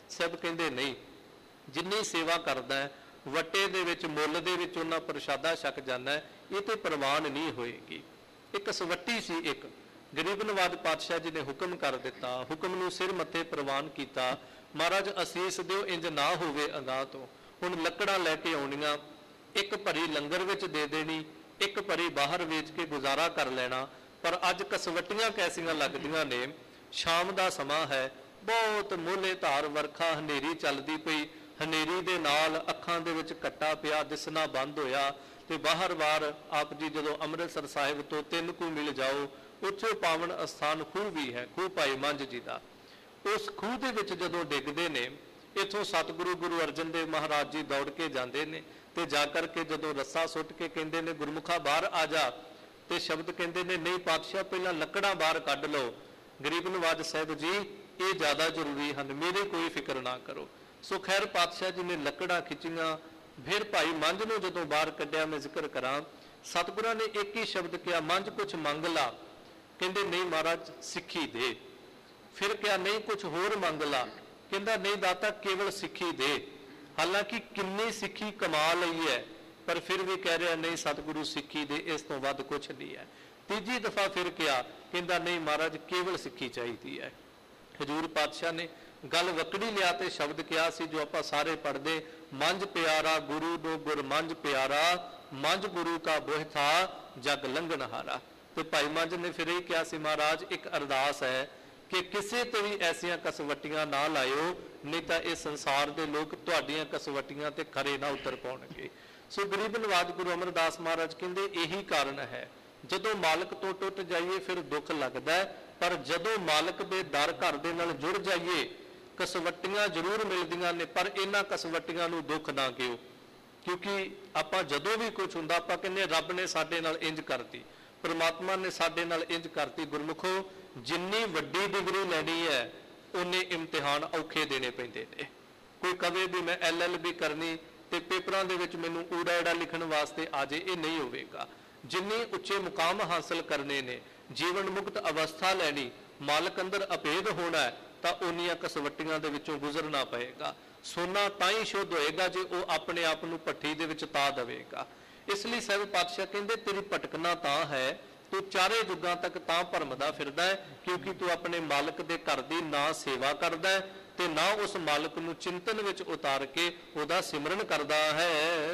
ਸਭ ਕਹਿੰਦੇ ਨਹੀਂ, ਜਿੰਨੀ ਸੇਵਾ ਕਰਦਾ ਹੈ ਵਟੇ ਦੇ ਵਿੱਚ ਮੁੱਲ ਦੇ ਵਿੱਚ ਉਹਨਾਂ ਪ੍ਰਸ਼ਾਦਾ ਛਕ ਜਾਂਦਾ ਹੈ, ਇਹ ਤੇ ਪ੍ਰਵਾਨ ਨਹੀਂ ਹੋਏਗੀ। ਇੱਕ ਸਵੱਟੀ ਸੀ, ਇੱਕ ਗਰੀਬ ਨਵਾਜ ਪਾਤਸ਼ਾਹ ਜੀ ਨੇ ਹੁਕਮ ਕਰ ਦਿੱਤਾ, ਹੁਕਮ ਨੂੰ ਸਿਰ ਮੱਥੇ ਪ੍ਰਵਾਨ ਕੀਤਾ, ਮਹਾਰਾਜ ਅਸੀਸ ਦਿਓ ਇੰਜ ਨਾ ਹੋਵੇ ਅਗਾਂਹ ਤੋਂ। ਹੁਣ ਲੱਕੜਾਂ ਲੈ ਕੇ ਆਉਣੀਆਂ, ਇੱਕ ਭਰੀ ਲੰਗਰ ਵਿੱਚ ਦੇ ਦੇਣੀ, ਇੱਕ ਭਰੀ ਬਾਹਰ ਵੇਚ ਕੇ ਗੁਜ਼ਾਰਾ ਕਰ ਲੈਣਾ। ਪਰ ਅੱਜ ਕਸਵੱਟੀਆਂ ਕੈਸੀਆਂ ਲੱਗਦੀਆਂ ਨੇ, ਸ਼ਾਮ ਦਾ ਸਮਾਂ ਹੈ, ਬਹੁਤ ਮੋਲੇ ਧਾਰ ਵਰਖਾ ਹਨੇਰੀ ਚੱਲਦੀ ਪਈ, ਹਨੇਰੀ ਦੇ ਨਾਲ ਅੱਖਾਂ ਦੇ ਵਿੱਚ ਕੱਟਾ ਪਿਆ, ਦਿਸਣਾ ਬੰਦ ਹੋਇਆ, ਤੇ ਬਾਹਰ-ਬਾਹਰ ਆਪ ਜੀ ਜਦੋਂ ਅੰਮ੍ਰਿਤਸਰ ਸਾਹਿਬ ਤੋਂ ਤਿੰਨ ਕੁ ਮਿਲ ਜਾਓ, ਉੱਥੇ ਪਾਵਨ ਅਸਥਾਨ ਖੂਹ ਵੀ ਹੈ, ਖੂਹ ਭਾਈ ਮੰਝ ਜੀ ਦਾ। ਉਸ ਖੂਹ ਦੇ ਵਿੱਚ ਜਦੋਂ ਡਿੱਗਦੇ ਨੇ, ਇੱਥੋਂ ਸਤਿਗੁਰੂ ਗੁਰੂ ਅਰਜਨ ਦੇਵ ਮਹਾਰਾਜ ਜੀ ਦੌੜ ਕੇ ਜਾਂਦੇ ਨੇ, ਤੇ ਜਾ ਕਰਕੇ ਜਦੋਂ ਰੱਸਾ ਸੁੱਟ ਕੇ ਕਹਿੰਦੇ ਨੇ ਗੁਰਮੁਖਾ ਬਾਹਰ ਆ ਜਾ, ਤੇ ਸ਼ਬਦ ਕਹਿੰਦੇ ਨੇ ਨਹੀਂ ਪਾਤਸ਼ਾਹ ਪਹਿਲਾਂ ਲੱਕੜਾਂ ਬਾਹਰ ਕੱਢ ਲਓ। ਗਰੀਬ ਨਵਾਜ ਸਾਹਿਬ ਜੀ ਇਹ ਜ਼ਿਆਦਾ ਜ਼ਰੂਰੀ ਹਨ, ਮੇਰੇ ਕੋਈ ਫਿਕਰ ਨਾ ਕਰੋ। ਸੋ ਖੈਰ ਪਾਤਸ਼ਾਹ ਜੀ ਨੇ ਲੱਕੜਾਂ ਖਿੱਚੀਆਂ, ਫਿਰ ਭਾਈ ਮੰਝ ਨੂੰ ਜਦੋਂ ਬਾਹਰ ਕੱਢਿਆ, ਮੈਂ ਜ਼ਿਕਰ ਕਰਾਂ ਸਤਿਗੁਰਾਂ ਨੇ ਇੱਕ ਹੀ ਸ਼ਬਦ ਕਿਹਾ, ਮੰਝ ਕੁਛ ਮੰਗ ਲਾ। ਕਹਿੰਦੇ ਨਹੀਂ ਮਹਾਰਾਜ ਸਿੱਖੀ ਦੇ। ਫਿਰ ਕਿਹਾ ਨਹੀਂ ਕੁਛ ਹੋਰ ਮੰਗ ਲਾ। ਕਹਿੰਦਾ ਨਹੀਂ ਦਾਤਾ ਕੇਵਲ ਸਿੱਖੀ ਦੇ। ਹਾਲਾਂਕਿ ਕਿੰਨੀ ਸਿੱਖੀ ਕਮਾ ਲਈ ਹੈ, ਪਰ ਫਿਰ ਵੀ ਕਹਿ ਰਿਹਾ ਨਹੀਂ ਸਤਿਗੁਰੂ ਸਿੱਖੀ ਦੇ, ਇਸ ਤੋਂ ਵੱਧ ਕੁਛ ਨਹੀਂ ਹੈ। ਤੀਜੀ ਦਫਾ ਫਿਰ ਕਿਹਾ, ਕਹਿੰਦਾ ਨਹੀਂ ਮਹਾਰਾਜ ਕੇਵਲ ਸਿੱਖੀ ਚਾਹੀਦੀ ਹੈ। ਹਜ਼ੂਰ ਪਾਤਸ਼ਾਹ ਨੇ ਗੱਲ ਵਕੜੀ ਲਿਆ ਤੇ ਸ਼ਬਦ ਕਿਹਾ ਸੀ ਜੋ ਆਪਾਂ ਸਾਰੇ ਪੜ੍ਹਦੇ, ਮੰਝ ਪਿਆਰਾ ਗੁਰੂ ਨੂੰ ਗੁਰ ਮੰਝ ਪਿਆਰਾ, ਮੰਝ ਗੁਰੂ ਕਾ ਬੋਹਿ ਥਾ ਜਗ ਲੰਘਣ ਹਾਰਾ। ਤੇ ਭਾਈ ਮੰਝ ਨੇ ਫਿਰ ਇਹ ਕਿਹਾ ਸੀ ਮਹਾਰਾਜ ਇੱਕ ਅਰਦਾਸ ਹੈ ਕਿ ਕਿਸੇ ਤੇ ਵੀ ਐਸੀਆਂ ਕਸਵੱਟੀਆਂ ਨਾ ਲਾਇਓ, ਨਹੀਂ ਤਾਂ ਇਹ ਸੰਸਾਰ ਦੇ ਲੋਕ ਤੁਹਾਡੀਆਂ ਕਸਵੱਟੀਆਂ ਤੇ ਖਰੇ ਨਾ ਉਤਰ ਪਾਉਣਗੇ। ਸੋ ਗਰੀਬ ਨਵਾਜ ਗੁਰੂ ਅਮਰਦਾਸ ਮਹਾਰਾਜ ਕਹਿੰਦੇ ਇਹੀ ਕਾਰਨ ਹੈ, ਜਦੋਂ ਮਾਲਕ ਤੋਂ ਟੁੱਟ ਜਾਈਏ ਫਿਰ ਦੁੱਖ ਲੱਗਦਾ ਹੈ, ਪਰ ਜਦੋਂ ਮਾਲਕ ਦੇ ਦਰ ਘਰ ਦੇ ਨਾਲ ਜੁੜ ਜਾਈਏ ਕਸਵੱਟੀਆਂ ਜ਼ਰੂਰ ਮਿਲਦੀਆਂ ਨੇ, ਪਰ ਇਹਨਾਂ ਕਸਵੱਟੀਆਂ ਨੂੰ ਦੁੱਖ ਨਾ ਕਿਓ। ਕਿਉਂਕਿ ਆਪਾਂ ਜਦੋਂ ਵੀ ਕੁਝ ਹੁੰਦਾ ਆਪਾਂ ਕਹਿੰਦੇ ਰੱਬ ਨੇ ਸਾਡੇ ਨਾਲ ਇੰਜ ਕਰਤੀ, ਪਰਮਾਤਮਾ ਨੇ ਸਾਡੇ ਨਾਲ ਇੰਜ ਕਰਤੀ। ਗੁਰਮੁਖੋ ਜਿੰਨੀ ਵੱਡੀ ਡਿਗਰੀ ਲੈਣੀ ਹੈ ਉਨੇ ਇਮਤਿਹਾਨ ਔਖੇ ਦੇਣੇ ਪੈਂਦੇ ਨੇ। ਕੋਈ ਕਵੇ ਵੀ ਮੈਂ ਐਲ ਐਲ ਬੀ ਕਰਨੀ ਤੇ ਪੇਪਰਾਂ ਦੇ ਵਿੱਚ ਮੈਨੂੰ ਊੜਾ ਏੜਾ ਲਿਖਣ ਵਾਸਤੇ ਆ ਜੇ, ਇਹ ਨਹੀਂ ਹੋਵੇਗਾ। ਜਿੰਨੇ ਉੱਚੇ ਮੁਕਾਮ ਹਾਸਲ ਕਰਨੇ ਨੇ, ਜੀਵਨ ਮੁਕਤ ਅਵਸਥਾ ਲੈਣੀ, ਮਾਲਕ ਅੰਦਰ ਅਭੇਦ ਹੋਣਾ, ਤਾਂ ਉਨੀਆਂ ਕਸਵੱਟੀਆਂ ਦੇ ਵਿੱਚੋਂ ਗੁਜ਼ਰਨਾ ਪਏਗਾ। ਸੋਨਾ ਤਾਂ ਹੀ ਸ਼ੁੱਧ ਹੋਏਗਾ ਜੇ ਉਹ ਆਪਣੇ ਆਪ ਨੂੰ ਭੱਠੀ ਦੇ ਵਿੱਚ ਤਾ ਦੇਵੇਗਾ। ਇਸ ਲਈ ਸਾਹਿਬ ਪਾਤਸ਼ਾਹ ਕਹਿੰਦੇ ਤੇਰੀ ਭਟਕਣਾ ਤਾਂ ਹੈ, ਤੂੰ ਚਾਰੇ ਯੁੱਗਾਂ ਤੱਕ ਤਾਂ ਭਰਮਦਾ ਫਿਰਦਾ ਹੈ, ਕਿਉਂਕਿ ਤੂੰ ਆਪਣੇ ਮਾਲਕ ਦੇ ਘਰ ਦੀ ਨਾ ਸੇਵਾ ਕਰਦਾ ਹੈ ਤੇ ਨਾ ਉਸ ਮਾਲਕ ਨੂੰ ਚਿੰਤਨ ਵਿੱਚ ਉਤਾਰ ਕੇ ਉਹਦਾ ਸਿਮਰਨ ਕਰਦਾ ਹੈ।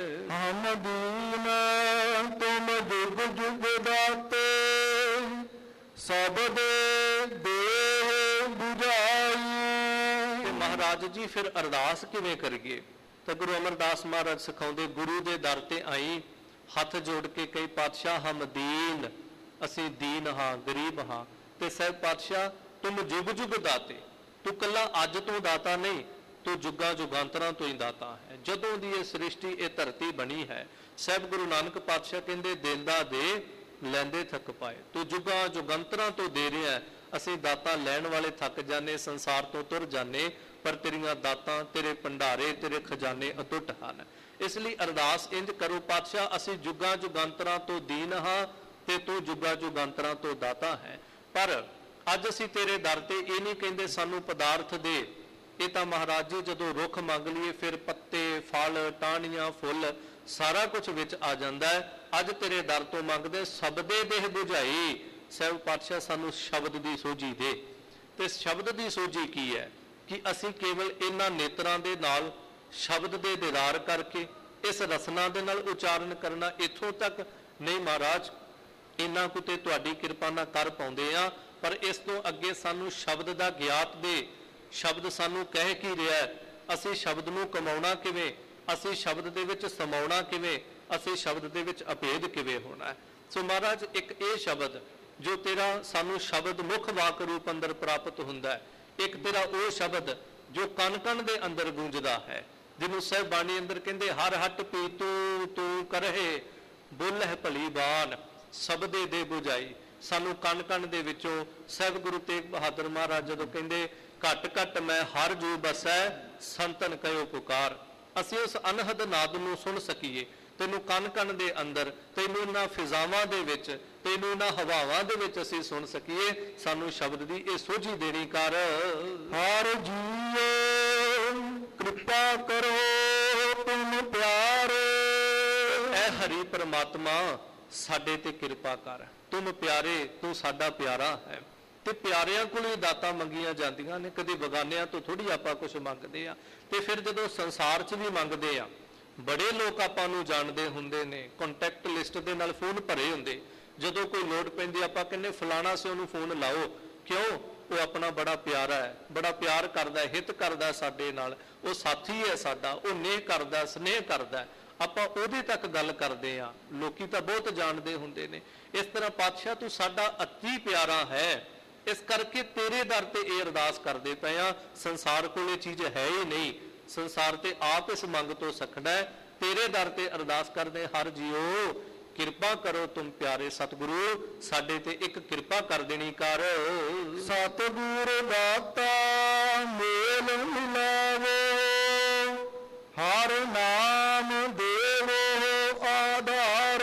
ਹਮ ਦੀਨ ਤੁਮ ਜੁਗ ਜੁਗ ਦਾਤੇ, ਸਭ ਦੇ ਦੇਹ ਬੁਝਾਈ। ਤੇ ਮਹਾਰਾਜ ਜੀ ਫਿਰ ਅਰਦਾਸ ਕਿਵੇਂ ਕਰੀਏ? ਤਾਂ ਗੁਰੂ ਅਮਰਦਾਸ ਮਹਾਰਾਜ ਸਿਖਾਉਂਦੇ, ਗੁਰੂ ਦੇ ਦਰ ਤੇ ਆਈ, ਹੱਥ ਜੋੜ ਕੇ ਕਈ ਪਾਤਸ਼ਾਹ ਹਮ ਦੀਨ, ਅਸੀਂ ਦੀਨ ਹਾਂ, ਗਰੀਬ ਹਾਂ। ਤੇ ਸਾਹਿਬ ਪਾਤਸ਼ਾਹ ਤੁਮ ਜੁਗ ਜੁਗ ਦਾਤੇ, ਤੂੰ ਕੱਲਾ ਅੱਜ ਤੋਂ ਦਾਤਾ ਨਹੀਂ, ਤੂੰ ਜੁਗਾਂ ਜੁਗਾਂਤਰਾਂ ਤੋਂ ਹੀ ਦਾਤਾ ਹੈ। ਜਦੋਂ ਦੀ ਇਹ ਸ੍ਰਿਸ਼ਟੀ ਇਹ ਧਰਤੀ ਬਣੀ ਹੈ, ਸਾਹਿਬ ਗੁਰੂ ਨਾਨਕ ਪਾਤਸ਼ਾਹ ਕਹਿੰਦੇ ਦੇਂਦਾ ਦੇ ਲੈਂਦੇ ਥੱਕ ਪਾਏ। ਤੂੰ ਜੁਗਾਂ ਜੁਗਾਂਤਰਾਂ ਤੋਂ ਦੇ ਰਿਹਾ, ਅਸੀਂ ਦਾਤਾਂ ਲੈਣ ਵਾਲੇ ਥੱਕ ਜਾਂਦੇ, ਸੰਸਾਰ ਤੋਂ ਤੁਰ ਜਾਂਦੇ, ਪਰ ਤੇਰੀਆਂ ਦਾਤਾਂ, ਤੇਰੇ ਭੰਡਾਰੇ, ਤੇਰੇ ਖਜ਼ਾਨੇ ਅਟੁੱਟ ਹਨ। ਇਸ ਲਈ ਅਰਦਾਸ ਇੰਜ ਕਰੋ, ਪਾਤਸ਼ਾਹ ਅਸੀਂ ਜੁਗਾਂ ਜੁਗਾਂਤਰਾਂ ਤੋਂ ਦੀਨ ਹਾਂ ਤੇ ਤੂੰ ਜੁਗਾਂ ਜੁਗਾਂਤਰਾਂ ਤੋਂ ਦਾਤਾ ਹੈ। ਪਰ ਅੱਜ ਅਸੀਂ ਤੇਰੇ ਦਰ ਤੇ ਇਹ ਨਹੀਂ ਕਹਿੰਦੇ ਸਾਨੂੰ ਪਦਾਰਥ ਦੇ, ਇਹ ਤਾਂ ਮਹਾਰਾਜ ਜੀ ਜਦੋਂ ਰੁੱਖ ਮੰਗ ਲਈਏ ਫਿਰ ਪੱਤੇ, ਫਲ, ਟਾਹਣੀਆਂ, ਫੁੱਲ ਸਾਰਾ ਕੁਝ ਵਿੱਚ ਆ ਜਾਂਦਾ ਹੈ। ਅੱਜ ਤੇਰੇ ਦਰ ਤੋਂ ਮੰਗਦੇ ਸਬਦੇ ਦੇਹ ਬੁਝਾਈ। ਸਾਹਿਬ ਪਾਤਸ਼ਾਹ ਸਾਨੂੰ ਸ਼ਬਦ ਦੀ ਸੋਝੀ ਦੇ। ਤੇ ਸ਼ਬਦ ਦੀ ਸੋਝੀ ਕੀ ਹੈ ਕਿ ਅਸੀਂ ਕੇਵਲ ਇਹਨਾਂ ਨੇਤਰਾਂ ਦੇ ਨਾਲ ਸ਼ਬਦ ਦੇ ਦੀਦਾਰ ਕਰਕੇ ਇਸ ਰਸਨਾ ਦੇ ਨਾਲ ਉਚਾਰਨ ਕਰਨਾ, ਇੱਥੋਂ ਤੱਕ ਨਹੀਂ ਮਹਾਰਾਜ, ਇਹਨਾਂ ਕੁ ਤੇ ਤੁਹਾਡੀ ਕਿਰਪਾ ਨਾਲ ਕਰ ਪਾਉਂਦੇ ਆ, ਪਰ ਇਸ ਤੋਂ ਅੱਗੇ ਸਾਨੂੰ ਸ਼ਬਦ ਦਾ ਗਿਆਤ ਦੇ। ਸ਼ਬਦ ਸਾਨੂੰ ਕਹਿ ਕੀ ਰਿਹਾ, ਅਸੀਂ ਸ਼ਬਦ ਨੂੰ ਕਮਾਉਣਾ ਕਿਵੇਂ, ਅਸੀਂ ਸ਼ਬਦ ਦੇ ਵਿੱਚ ਸਮਾਉਣਾ ਕਿਵੇਂ, ਅਸੀਂ ਸ਼ਬਦ ਦੇ ਵਿੱਚ ਅਭੇਦ ਕਿਵੇਂ ਹੋਣਾ। ਸੋ ਮਹਾਰਾਜ ਇੱਕ ਇਹ ਸ਼ਬਦ ਜੋ ਤੇਰਾ ਸਾਨੂੰ ਸ਼ਬਦ ਮੁੱਖ ਵਾਕ ਰੂਪ ਅੰਦਰ ਪ੍ਰਾਪਤ ਹੁੰਦਾ ਹੈ, ਇੱਕ ਤੇਰਾ ਉਹ ਸ਼ਬਦ ਜੋ ਕਣ ਕਣ ਦੇ ਅੰਦਰ ਗੂੰਜਦਾ ਹੈ, ਜਿਹਨੂੰ ਸਾਹਿਬ ਬਾਣੀ ਅੰਦਰ ਕਹਿੰਦੇ ਹਰ ਹੱਟ ਪੀਤੂ ਤੂੰ ਕਰਹਿ ਬੋਲਹਿ ਭਲੀ ਬਾਣ, ਸਬਦੇ ਦੇ ਬੁਝਾਈ। ਸਾਨੂੰ ਕਣ ਕਣ ਦੇ ਵਿੱਚੋਂ ਸਾਹਿਬ ਗੁਰੂ ਤੇਗ ਬਹਾਦਰ ਮਹਾਰਾਜ ਜਦੋਂ ਕਹਿੰਦੇ ਘਟ ਘਟ ਮੈਂ ਹਰ ਜੂ ਬਸੈ ਸੰਤਨ ਕਹਿਓ ਪੁਕਾਰ, ਅਸੀਂ ਉਸ ਅਨਹਦ ਨਾਦ ਨੂੰ ਸੁਣ ਸਕੀਏ, ਤੈਨੂੰ ਕਣ ਕਣ ਦੇ ਅੰਦਰ, ਤੈਨੂੰ ਇਹਨਾਂ ਫਿਜ਼ਾਵਾਂ ਦੇ ਵਿੱਚ, ਤੈਨੂੰ ਇਹਨਾਂ ਹਵਾਵਾਂ ਦੇ ਵਿੱਚ ਅਸੀਂ ਸੁਣ ਸਕੀਏ। ਸਾਨੂੰ ਸ਼ਬਦ ਦੀ ਇਹ ਸੋਝੀ ਦੇਣੀ ਕਰ। ਹਰ ਜੀਓ ਕਿਰਪਾ ਕਰੋ ਤੁਮ ਪਿਆਰੇ। ਐ ਹਰੀ ਪਰਮਾਤਮਾ ਸਾਡੇ ਤੇ ਕਿਰਪਾ ਕਰ, ਤੁਮ ਪਿਆਰੇ, ਤੂੰ ਸਾਡਾ ਪਿਆਰਾ ਹੈ। ਤੇ ਪਿਆਰਿਆਂ ਕੋਲੋਂ ਦਾਤਾਂ ਮੰਗੀਆਂ ਜਾਂਦੀਆਂ ਨੇ, ਕਦੇ ਬਗਾਨਿਆਂ ਤੋਂ ਥੋੜੀ ਆਪਾਂ ਕੁਝ ਮੰਗਦੇ ਆ। ਤੇ ਫਿਰ ਜਦੋਂ ਸੰਸਾਰ 'ਚ ਵੀ ਮੰਗਦੇ ਆ, ਬੜੇ ਲੋਕ ਆਪਾਂ ਨੂੰ ਜਾਣਦੇ ਹੁੰਦੇ ਨੇ, ਕੰਟੈਕਟ ਲਿਸਟ ਦੇ ਨਾਲ ਫੋਨ ਭਰੇ ਹੁੰਦੇ, ਜਦੋਂ ਕੋਈ ਲੋੜ ਪੈਂਦੀ ਆਪਾਂ ਕਹਿੰਦੇ ਫਲਾਣਾ ਸੇ ਉਹਨੂੰ ਫੋਨ ਲਾਓ। ਕਿਉਂ? ਉਹ ਆਪਣਾ ਬੜਾ ਪਿਆਰਾ ਹੈ, ਬੜਾ ਪਿਆਰ ਕਰਦਾ, ਹਿੱਤ ਕਰਦਾ ਸਾਡੇ ਨਾਲ, ਉਹ ਸਾਥੀ ਹੈ ਸਾਡਾ, ਉਹ ਨੇਹ ਕਰਦਾ, ਸਨੇਹ ਕਰਦਾ, ਆਪਾਂ ਉਹਦੇ ਤੱਕ ਗੱਲ ਕਰਦੇ ਆ। ਲੋਕੀ ਤਾਂ ਬਹੁਤ ਜਾਣਦੇ ਹੁੰਦੇ ਨੇ। ਇਸ ਤਰ੍ਹਾਂ ਪਾਤਸ਼ਾਹ ਤੂੰ ਸਾਡਾ ਅਤੀ ਪਿਆਰਾ ਹੈ, ਇਸ ਕਰਕੇ ਤੇਰੇ ਦਰ ਤੇ ਇਹ ਅਰਦਾਸ ਕਰਦੇ ਪਏ ਆ। ਸੰਸਾਰ ਕੋਲ ਇਹ ਚੀਜ਼ ਹੈ ਹੀ ਨਹੀਂ, ਸੰਸਾਰ ਤੇ ਆਪ ਇਸ ਮੰਗ ਤੋਂ ਸਕਦਾ ਹੈ। ਤੇਰੇ ਦਰ ਤੇ ਅਰਦਾਸ ਕਰਦੇ, ਹਰ ਜੀਓ ਕਿਰਪਾ ਕਰੋ ਤੁਮ ਪਿਆਰੇ ਸਤਿਗੁਰੂ, ਸਾਡੇ ਤੇ ਇੱਕ ਕਿਰਪਾ ਕਰ ਦੇਣੀ ਕਰ। ਸਤਿਗੁਰ ਦਾਤਾ ਮੇਲ ਮਿਲਾਵੋ, ਹਰ ਨਾਮ ਦੇਵੋ ਆਧਾਰ।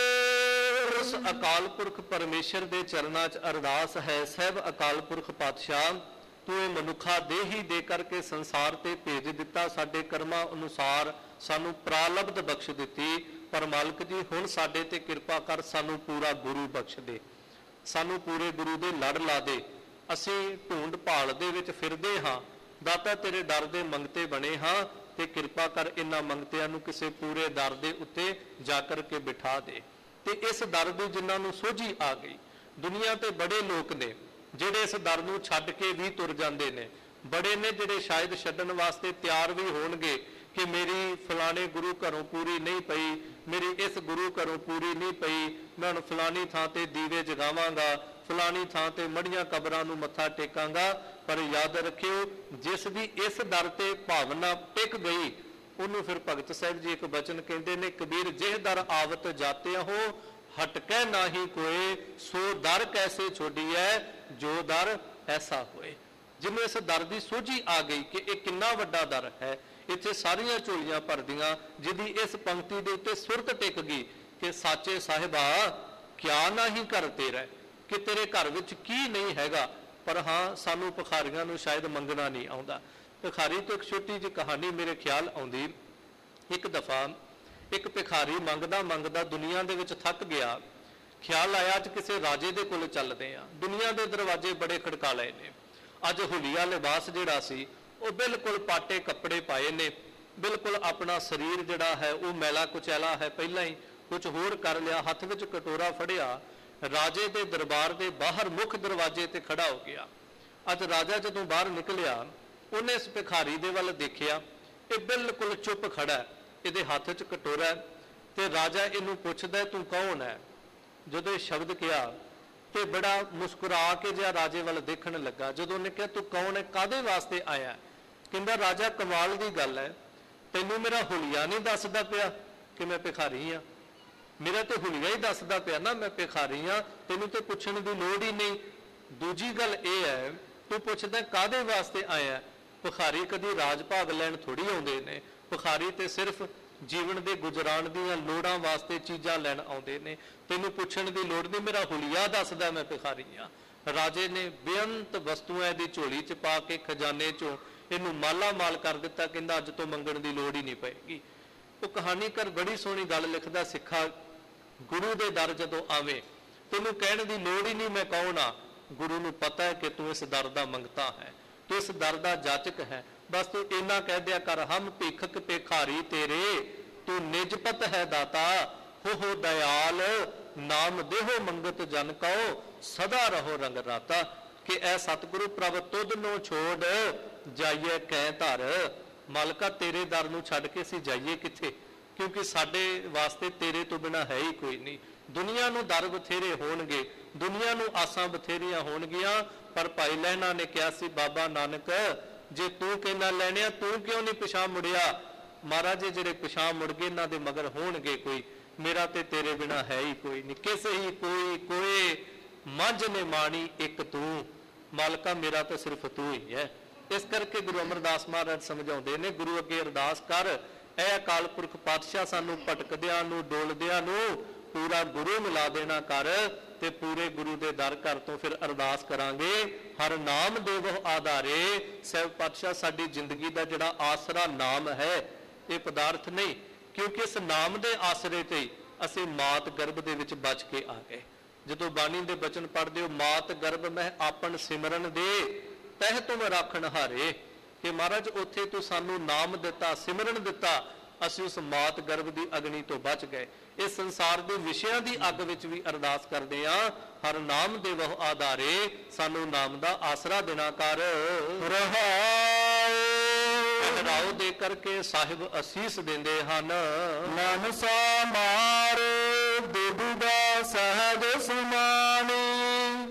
ਉਸ ਅਕਾਲ ਪੁਰਖ ਪਰਮੇਸ਼ਰ ਦੇ ਚਰਨਾਂ 'ਚ ਅਰਦਾਸ ਹੈ, ਸਹਿਬ ਅਕਾਲ ਪੁਰਖ ਪਾਤਸ਼ਾਹ ਤੂੰ ਇਹ ਮਨੁੱਖਾ ਦੇਹੀ ਦੇ ਕਰਕੇ ਸੰਸਾਰ ਤੇ ਭੇਜ ਦਿੱਤਾ, ਸਾਡੇ ਕਰਮਾਂ ਅਨੁਸਾਰ ਸਾਨੂੰ ਪ੍ਰਾਲਬਧ ਬਖਸ਼ ਦਿੱਤੀ। ਪਰ ਮਾਲਕ ਜੀ ਹੁਣ ਸਾਡੇ ਤੇ ਕਿਰਪਾ ਕਰ, ਸਾਨੂੰ ਪੂਰਾ ਗੁਰੂ ਬਖਸ਼ ਦੇ, ਸਾਨੂੰ ਪੂਰੇ ਗੁਰੂ ਦੇ ਲੜ ਲਾ ਦੇ। ਅਸੀਂ ਢੂੰਡ ਭਾਲ ਦੇ ਵਿੱਚ ਫਿਰਦੇ ਹਾਂ, ਦਾਤਾ ਤੇਰੇ ਡਰ ਦੇ ਮੰਗਤੇ ਬਣੇ ਹਾਂ, ਤੇ ਕਿਰਪਾ ਕਰ ਇਹਨਾਂ ਮੰਗਤਿਆਂ ਨੂੰ ਕਿਸੇ ਪੂਰੇ ਦਰ ਦੇ ਉੱਤੇ ਜਾ ਕਰਕੇ ਬਿਠਾ ਦੇ। ਤੇ ਇਸ ਦਰ ਦੀ ਜਿਨ੍ਹਾਂ ਨੂੰ ਸੋਝੀ ਆ ਗਈ, ਦੁਨੀਆ ਤੇ ਬੜੇ ਲੋਕ ਨੇ ਜਿਹੜੇ ਇਸ ਦਰ ਨੂੰ ਛੱਡ ਕੇ ਵੀ ਤੁਰ ਜਾਂਦੇ ਨੇ, ਬੜੇ ਨੇ ਜਿਹੜੇ ਸ਼ਾਇਦ ਛੱਡਣ ਵਾਸਤੇ ਤਿਆਰ ਵੀ ਹੋਣਗੇ ਕਿ ਮੇਰੀ ਫਲਾਣੇ ਗੁਰੂ ਘਰੋਂ ਪੂਰੀ ਨਹੀਂ ਪਈ, ਮੇਰੀ ਇਸ ਗੁਰੂ ਘਰੋਂ ਪੂਰੀ ਨਹੀਂ ਪਈ, ਮੈਂ ਹੁਣ ਫਲਾਣੀ ਥਾਂ ਤੇ ਦੀਵੇ ਜਗਾਵਾਂਗਾ, ਫਲਾਣੀ ਥਾਂ ਤੇ ਮੜੀਆਂ ਕਬਰਾਂ ਨੂੰ ਮੱਥਾ ਟੇਕਾਂਗਾ। ਪਰ ਯਾਦ ਰੱਖਿਓ, ਜਿਸ ਦੀ ਇਸ ਦਰ ਤੇ ਭਾਵਨਾ ਟਿਕ ਗਈ ਉਹਨੂੰ ਫਿਰ ਭਗਤ ਸਾਹਿਬ ਜੀ ਇੱਕ ਬਚਨ ਕਹਿੰਦੇ ਨੇ, ਕਬੀਰ ਜਿਹ ਦਰ ਆਵਤ ਜਾਤੇ ਹੋ ਹਟਕੈ ਨਾਹੀ ਕੋਏ, ਸੋ ਦਰ ਕੈਸੇ ਛੋਡੀਐ ਜੋ ਦਰ ਐਸਾ ਹੋਏ। ਜਿਹਨੂੰ ਇਸ ਦਰ ਦੀ ਸੋਝੀ ਆ ਗਈ ਕਿ ਇਹ ਕਿੰਨਾ ਵੱਡਾ ਦਰ ਹੈ, ਇੱਥੇ ਸਾਰੀਆਂ ਝੋਲੀਆਂ ਭਰਦੀਆਂ, ਜਿਹਦੀ ਇਸ ਪੰਕਤੀ ਦੇ ਉੱਤੇ ਸੁਰਤ ਟਿਕ ਗਈ ਕਿ ਸਾਚੇ ਸਾਹਿਬਾ ਕਿਆ ਨਹੀਂ ਘਰ ਤੇਰਾ, ਕਿ ਤੇਰੇ ਘਰ ਵਿੱਚ ਕੀ ਨਹੀਂ ਹੈਗਾ। ਪਰ ਹਾਂ ਸਾਨੂੰ ਭਿਖਾਰੀਆਂ ਨੂੰ ਸ਼ਾਇਦ ਮੰਗਣਾ ਨਹੀਂ ਆਉਂਦਾ। ਭਿਖਾਰੀ ਤੋਂ ਇੱਕ ਛੋਟੀ ਜਿਹੀ ਕਹਾਣੀ ਮੇਰੇ ਖਿਆਲ ਆਉਂਦੀ। ਇੱਕ ਦਫਾ ਇੱਕ ਭਿਖਾਰੀ ਮੰਗਦਾ ਮੰਗਦਾ ਦੁਨੀਆ ਦੇ ਵਿੱਚ ਥੱਕ ਗਿਆ, ਖਿਆਲ ਆਇਆ ਅੱਜ ਕਿਸੇ ਰਾਜੇ ਦੇ ਕੋਲ ਚੱਲਦੇ ਆ। ਦੁਨੀਆ ਦੇ ਦਰਵਾਜ਼ੇ ਬੜੇ ਖੜਕਾ ਲਏ ਨੇ। ਅੱਜ ਹੁਲੀਆ ਲਿਬਾਸ ਜਿਹੜਾ ਸੀ ਉਹ ਬਿਲਕੁਲ ਪਾਟੇ ਕੱਪੜੇ ਪਾਏ ਨੇ, ਬਿਲਕੁਲ ਆਪਣਾ ਸਰੀਰ ਜਿਹੜਾ ਹੈ ਉਹ ਮੈਲਾ ਕੁਚੈਲਾ ਹੈ, ਪਹਿਲਾਂ ਹੀ ਕੁਝ ਹੋਰ ਕਰ ਲਿਆ, ਹੱਥ ਵਿੱਚ ਕਟੋਰਾ ਫੜਿਆ, ਰਾਜੇ ਦੇ ਦਰਬਾਰ ਦੇ ਬਾਹਰ ਮੁੱਖ ਦਰਵਾਜ਼ੇ ਤੇ ਖੜਾ ਹੋ ਗਿਆ। ਅੱਜ ਰਾਜਾ ਜਦੋਂ ਬਾਹਰ ਨਿਕਲਿਆ ਉਹਨੇ ਇਸ ਭਿਖਾਰੀ ਦੇ ਵੱਲ ਦੇਖਿਆ, ਇਹ ਬਿਲਕੁਲ ਚੁੱਪ ਖੜਾ, ਇਹਦੇ ਹੱਥ 'ਚ ਕਟੋਰਾ ਤੇ ਰਾਜਾ ਇਹਨੂੰ ਪੁੱਛਦਾ ਤੂੰ ਕੌਣ ਹੈ। ਜਦੋਂ ਇਹ ਸ਼ਬਦ ਕਿਹਾ ਤੇ ਬੜਾ ਮੁਸਕਰਾ ਕੇ ਜਿਹਾ ਰਾਜੇ ਵੱਲ ਦੇਖਣ ਲੱਗਾ। ਜਦੋਂ ਉਹਨੇ ਕਿਹਾ ਤੂੰ ਕੌਣ ਹੈ, ਕਾਹਦੇ ਵਾਸਤੇ ਆਇਆ, ਕਹਿੰਦਾ ਰਾਜਾ ਕਮਾਲ ਦੀ ਗੱਲ ਹੈ, ਤੈਨੂੰ ਮੇਰਾ ਹੁਲੀਆ ਨਹੀਂ ਦੱਸਦਾ ਪਿਆ ਕਿ ਮੈਂ ਭਿਖਾਰੀ ਹਾਂ, ਮੇਰਾ ਤੇ ਹੁਲੀਆ ਹੀ ਦੱਸਦਾ ਪਿਆ ਨਾ ਮੈਂ ਭਿਖਾਰੀ ਹਾਂ, ਤੈਨੂੰ ਤੇ ਪੁੱਛਣ ਦੀ ਲੋੜ ਹੀ ਨਹੀਂ। ਦੂਜੀ ਗੱਲ ਇਹ ਹੈ ਤੂੰ ਪੁੱਛਦਾ ਕਾਹਦੇ ਵਾਸਤੇ ਆਇਆ। ਭਿਖਾਰੀ ਕਦੀ ਰਾਜ ਭਾਗ ਲੈਣ ਥੋੜੀ ਆਉਂਦੇ ਨੇ, ਭਿਖਾਰੀ ਤੇ ਸਿਰਫ ਜੀਵਨ ਦੇ ਗੁਜ਼ਰਾਨ ਦੀਆਂ ਲੋੜਾਂ ਵਾਸਤੇ ਚੀਜ਼ਾਂ ਲੈਣ ਆਉਂਦੇ ਨੇ, ਤੈਨੂੰ ਪੁੱਛਣ ਦੀ ਲੋੜ ਨਹੀਂ, ਮੇਰਾ ਹੁਲੀਆ ਦੱਸਦਾ ਮੈਂ ਭਿਖਾਰੀ ਹਾਂ। ਰਾਜੇ ਨੇ ਬੇਅੰਤ ਵਸਤੂਆਂ ਦੀ ਝੋਲੀ 'ਚ ਪਾ ਕੇ ਖਜ਼ਾਨੇ 'ਚੋਂ ਇਹਨੂੰ ਮਾਲਾ ਮਾਲ ਕਰ ਦਿੱਤਾ, ਕਹਿੰਦਾ ਅੱਜ ਤੋਂ ਮੰਗਣ ਦੀ ਲੋੜ ਹੀ ਨਹੀਂ ਪਏਗੀ। ਉਹ ਕਹਾਣੀਕਾਰ ਬੜੀ ਸੋਹਣੀ ਗੱਲ ਲਿਖਦਾ, ਸਿੱਖਾ ਗੁਰੂ ਦੇ ਦਰ ਜਦੋਂ ਆਵੇ ਤੈਨੂੰ ਕਹਿਣ ਦੀ ਲੋੜ ਹੀ ਨਹੀਂ ਮੈਂ ਕੌਣ ਆ, ਗੁਰੂ ਨੂੰ ਪਤਾ ਹੈ ਕਿ ਤੂੰ ਇਸ ਦਰ ਦਾ ਮੰਗਤਾ ਹੈ, ਤੂੰ ਇਸ ਦਰ ਦਾ ਜਾਚਕ ਹੈ, ਬਸ ਤੂੰ ਇੰਨਾ ਕਹਿ ਦਿਆ ਕਰ, ਹਮ ਭਿਖਕ ਭਿਖਾਰੀ ਤੇਰੇ ਤੂੰ ਨਿਜਪਤ ਹੈ ਦਾਤਾ, ਹੋ ਹੋ ਦਇਆਲ ਨਾਮ ਦੇਹੋ ਮੰਗਤ ਜਨ ਕਉ ਸਦਾ ਰਹੋ ਰੰਗ ਰਾਤਾ, ਕਿ ਐ ਸਤਿਗੁਰੂ ਪ੍ਰਭ ਤੁਧ ਨੂੰ ਛੋੜ ਜਾਈਏ ਕਹਿ ਧਰ। ਮਾਲਕਾ ਤੇਰੇ ਦਰ ਨੂੰ ਛੱਡ ਕੇ ਅਸੀਂ ਜਾਈਏ ਕਿੱਥੇ, ਕਿਉਂਕਿ ਸਾਡੇ ਵਾਸਤੇ ਤੇਰੇ ਤੋਂ ਬਿਨਾਂ ਹੈ ਹੀ ਕੋਈ ਨਹੀਂ। ਦੁਨੀਆ ਨੂੰ ਦਰ ਬਥੇਰੇ ਹੋਣਗੇ, ਦੁਨੀਆ ਨੂੰ ਆਸਾਂ ਬਥੇਰੀਆਂ ਹੋਣਗੀਆਂ, ਪਰ ਭਾਈ ਲਹਿਣਾ ਨੇ ਕਿਹਾ ਸੀ ਬਾਬਾ ਨਾਨਕ ਜੇ ਤੂੰ ਕਹਿੰਦਾ ਲੈਣਿਆ ਤੂੰ ਕਿਉਂ ਨਹੀਂ ਪਿਛਾਂ ਮੁੜਿਆ। ਮਹਾਰਾਜ ਜਿਹੜੇ ਪਿਛਾਂ ਮੁੜ ਗਏ ਇਹਨਾਂ ਦੇ ਮਗਰ ਹੋਣਗੇ ਕੋਈ, ਮੇਰਾ ਤੇ ਤੇਰੇ ਬਿਨਾਂ ਹੈ ਹੀ ਕੋਈ ਨਹੀਂ। ਕਿਸੇ ਹੀ ਕੋਈ ਕੋਏ ਮੰਝ ਨੇ ਮਾਣੀ ਇੱਕ ਤੂੰ, ਮਾਲਕਾ ਮੇਰਾ ਤਾਂ ਸਿਰਫ ਤੂੰ ਹੀ ਹੈ। ਇਸ ਕਰਕੇ ਗੁਰੂ ਅਮਰਦਾਸ ਮਹਾਰਾਜ ਸਮਝਾਉਂਦੇ ਨੇ, ਗੁਰੂ ਅੱਗੇ ਅਰਦਾਸ ਕਰ, ਐ ਅਕਾਲ ਪੁਰਖ ਪਾਤਸ਼ਾਹ ਸਾਨੂੰ ਭਟਕਦਿਆਂ ਨੂੰ ਡੋਲਦਿਆਂ ਨੂੰ ਪੂਰਾ ਗੁਰੂ ਮਿਲਾ ਦੇਣਾ ਕਰ ਤੇ ਪੂਰੇ ਗੁਰੂ ਦੇ ਦਰ ਘਰ ਤੋਂ ਫਿਰ ਅਰਦਾਸ ਕਰਾਂਗੇ। ਹਰ ਨਾਮ ਦੇਵੋ ਆਧਾਰੇ। ਸਹਿਬ ਪਾਤਸ਼ਾਹ ਸਾਡੀ ਜ਼ਿੰਦਗੀ ਦਾ ਜਿਹੜਾ ਆਸਰਾ ਨਾਮ ਹੈ ਇਹ ਪਦਾਰਥ ਨਹੀਂ, ਕਿਉਂਕਿ ਇਸ ਨਾਮ ਦੇ ਆਸਰੇ ਤੇ ਅਸੀਂ ਮਾਤ ਗਰਭ ਦੇ ਵਿੱਚ ਬਚ ਕੇ ਆ ਗਏ। ਜਦੋਂ ਬਾਣੀ ਦੇ ਬਚਨ ਪੜ੍ਹਦੇ ਹੋ, ਮਾਤ ਗਰਭ ਮਹਿ ਆਪਨ ਸਿਮਰਨ ਦੇ ਤਹਿ ਤੁਮ ਰਾਖਣ ਹਾਰੇ, ਕਿ ਮਹਾਰਾਜ ਉੱਥੇ ਤੂੰ ਸਾਨੂੰ ਨਾਮ ਦਿੱਤਾ, ਸਿਮਰਨ ਦਿੱਤਾ, ਅਸੀਂ ਉਸ ਮਾਤ ਗਰਭ ਦੀ ਅਗਨੀ ਤੋਂ ਬਚ ਗਏ। ਇਸ ਸੰਸਾਰ ਦੇ ਵਿਸ਼ਿਆਂ ਦੀ ਅੱਗ ਵਿੱਚ ਵੀ ਅਰਦਾਸ ਕਰਦੇ ਹਾਂ, ਹਰ ਨਾਮ ਦੇ ਵਹ ਆਧਾਰੇ, ਸਾਨੂੰ ਨਾਮ ਦਾ ਆਸਰਾ ਦੇਣਾ ਕਰ। ਰਹਾਉ ਦੇ ਕਰਕੇ ਸਾਹਿਬ ਅਸੀਸ ਦਿੰਦੇ ਹਨ। ਮਨ ਸਾ ਮਾਰ ਦੁਬਦਾ ਸਹਜ ਸੁਮਾਨੀ,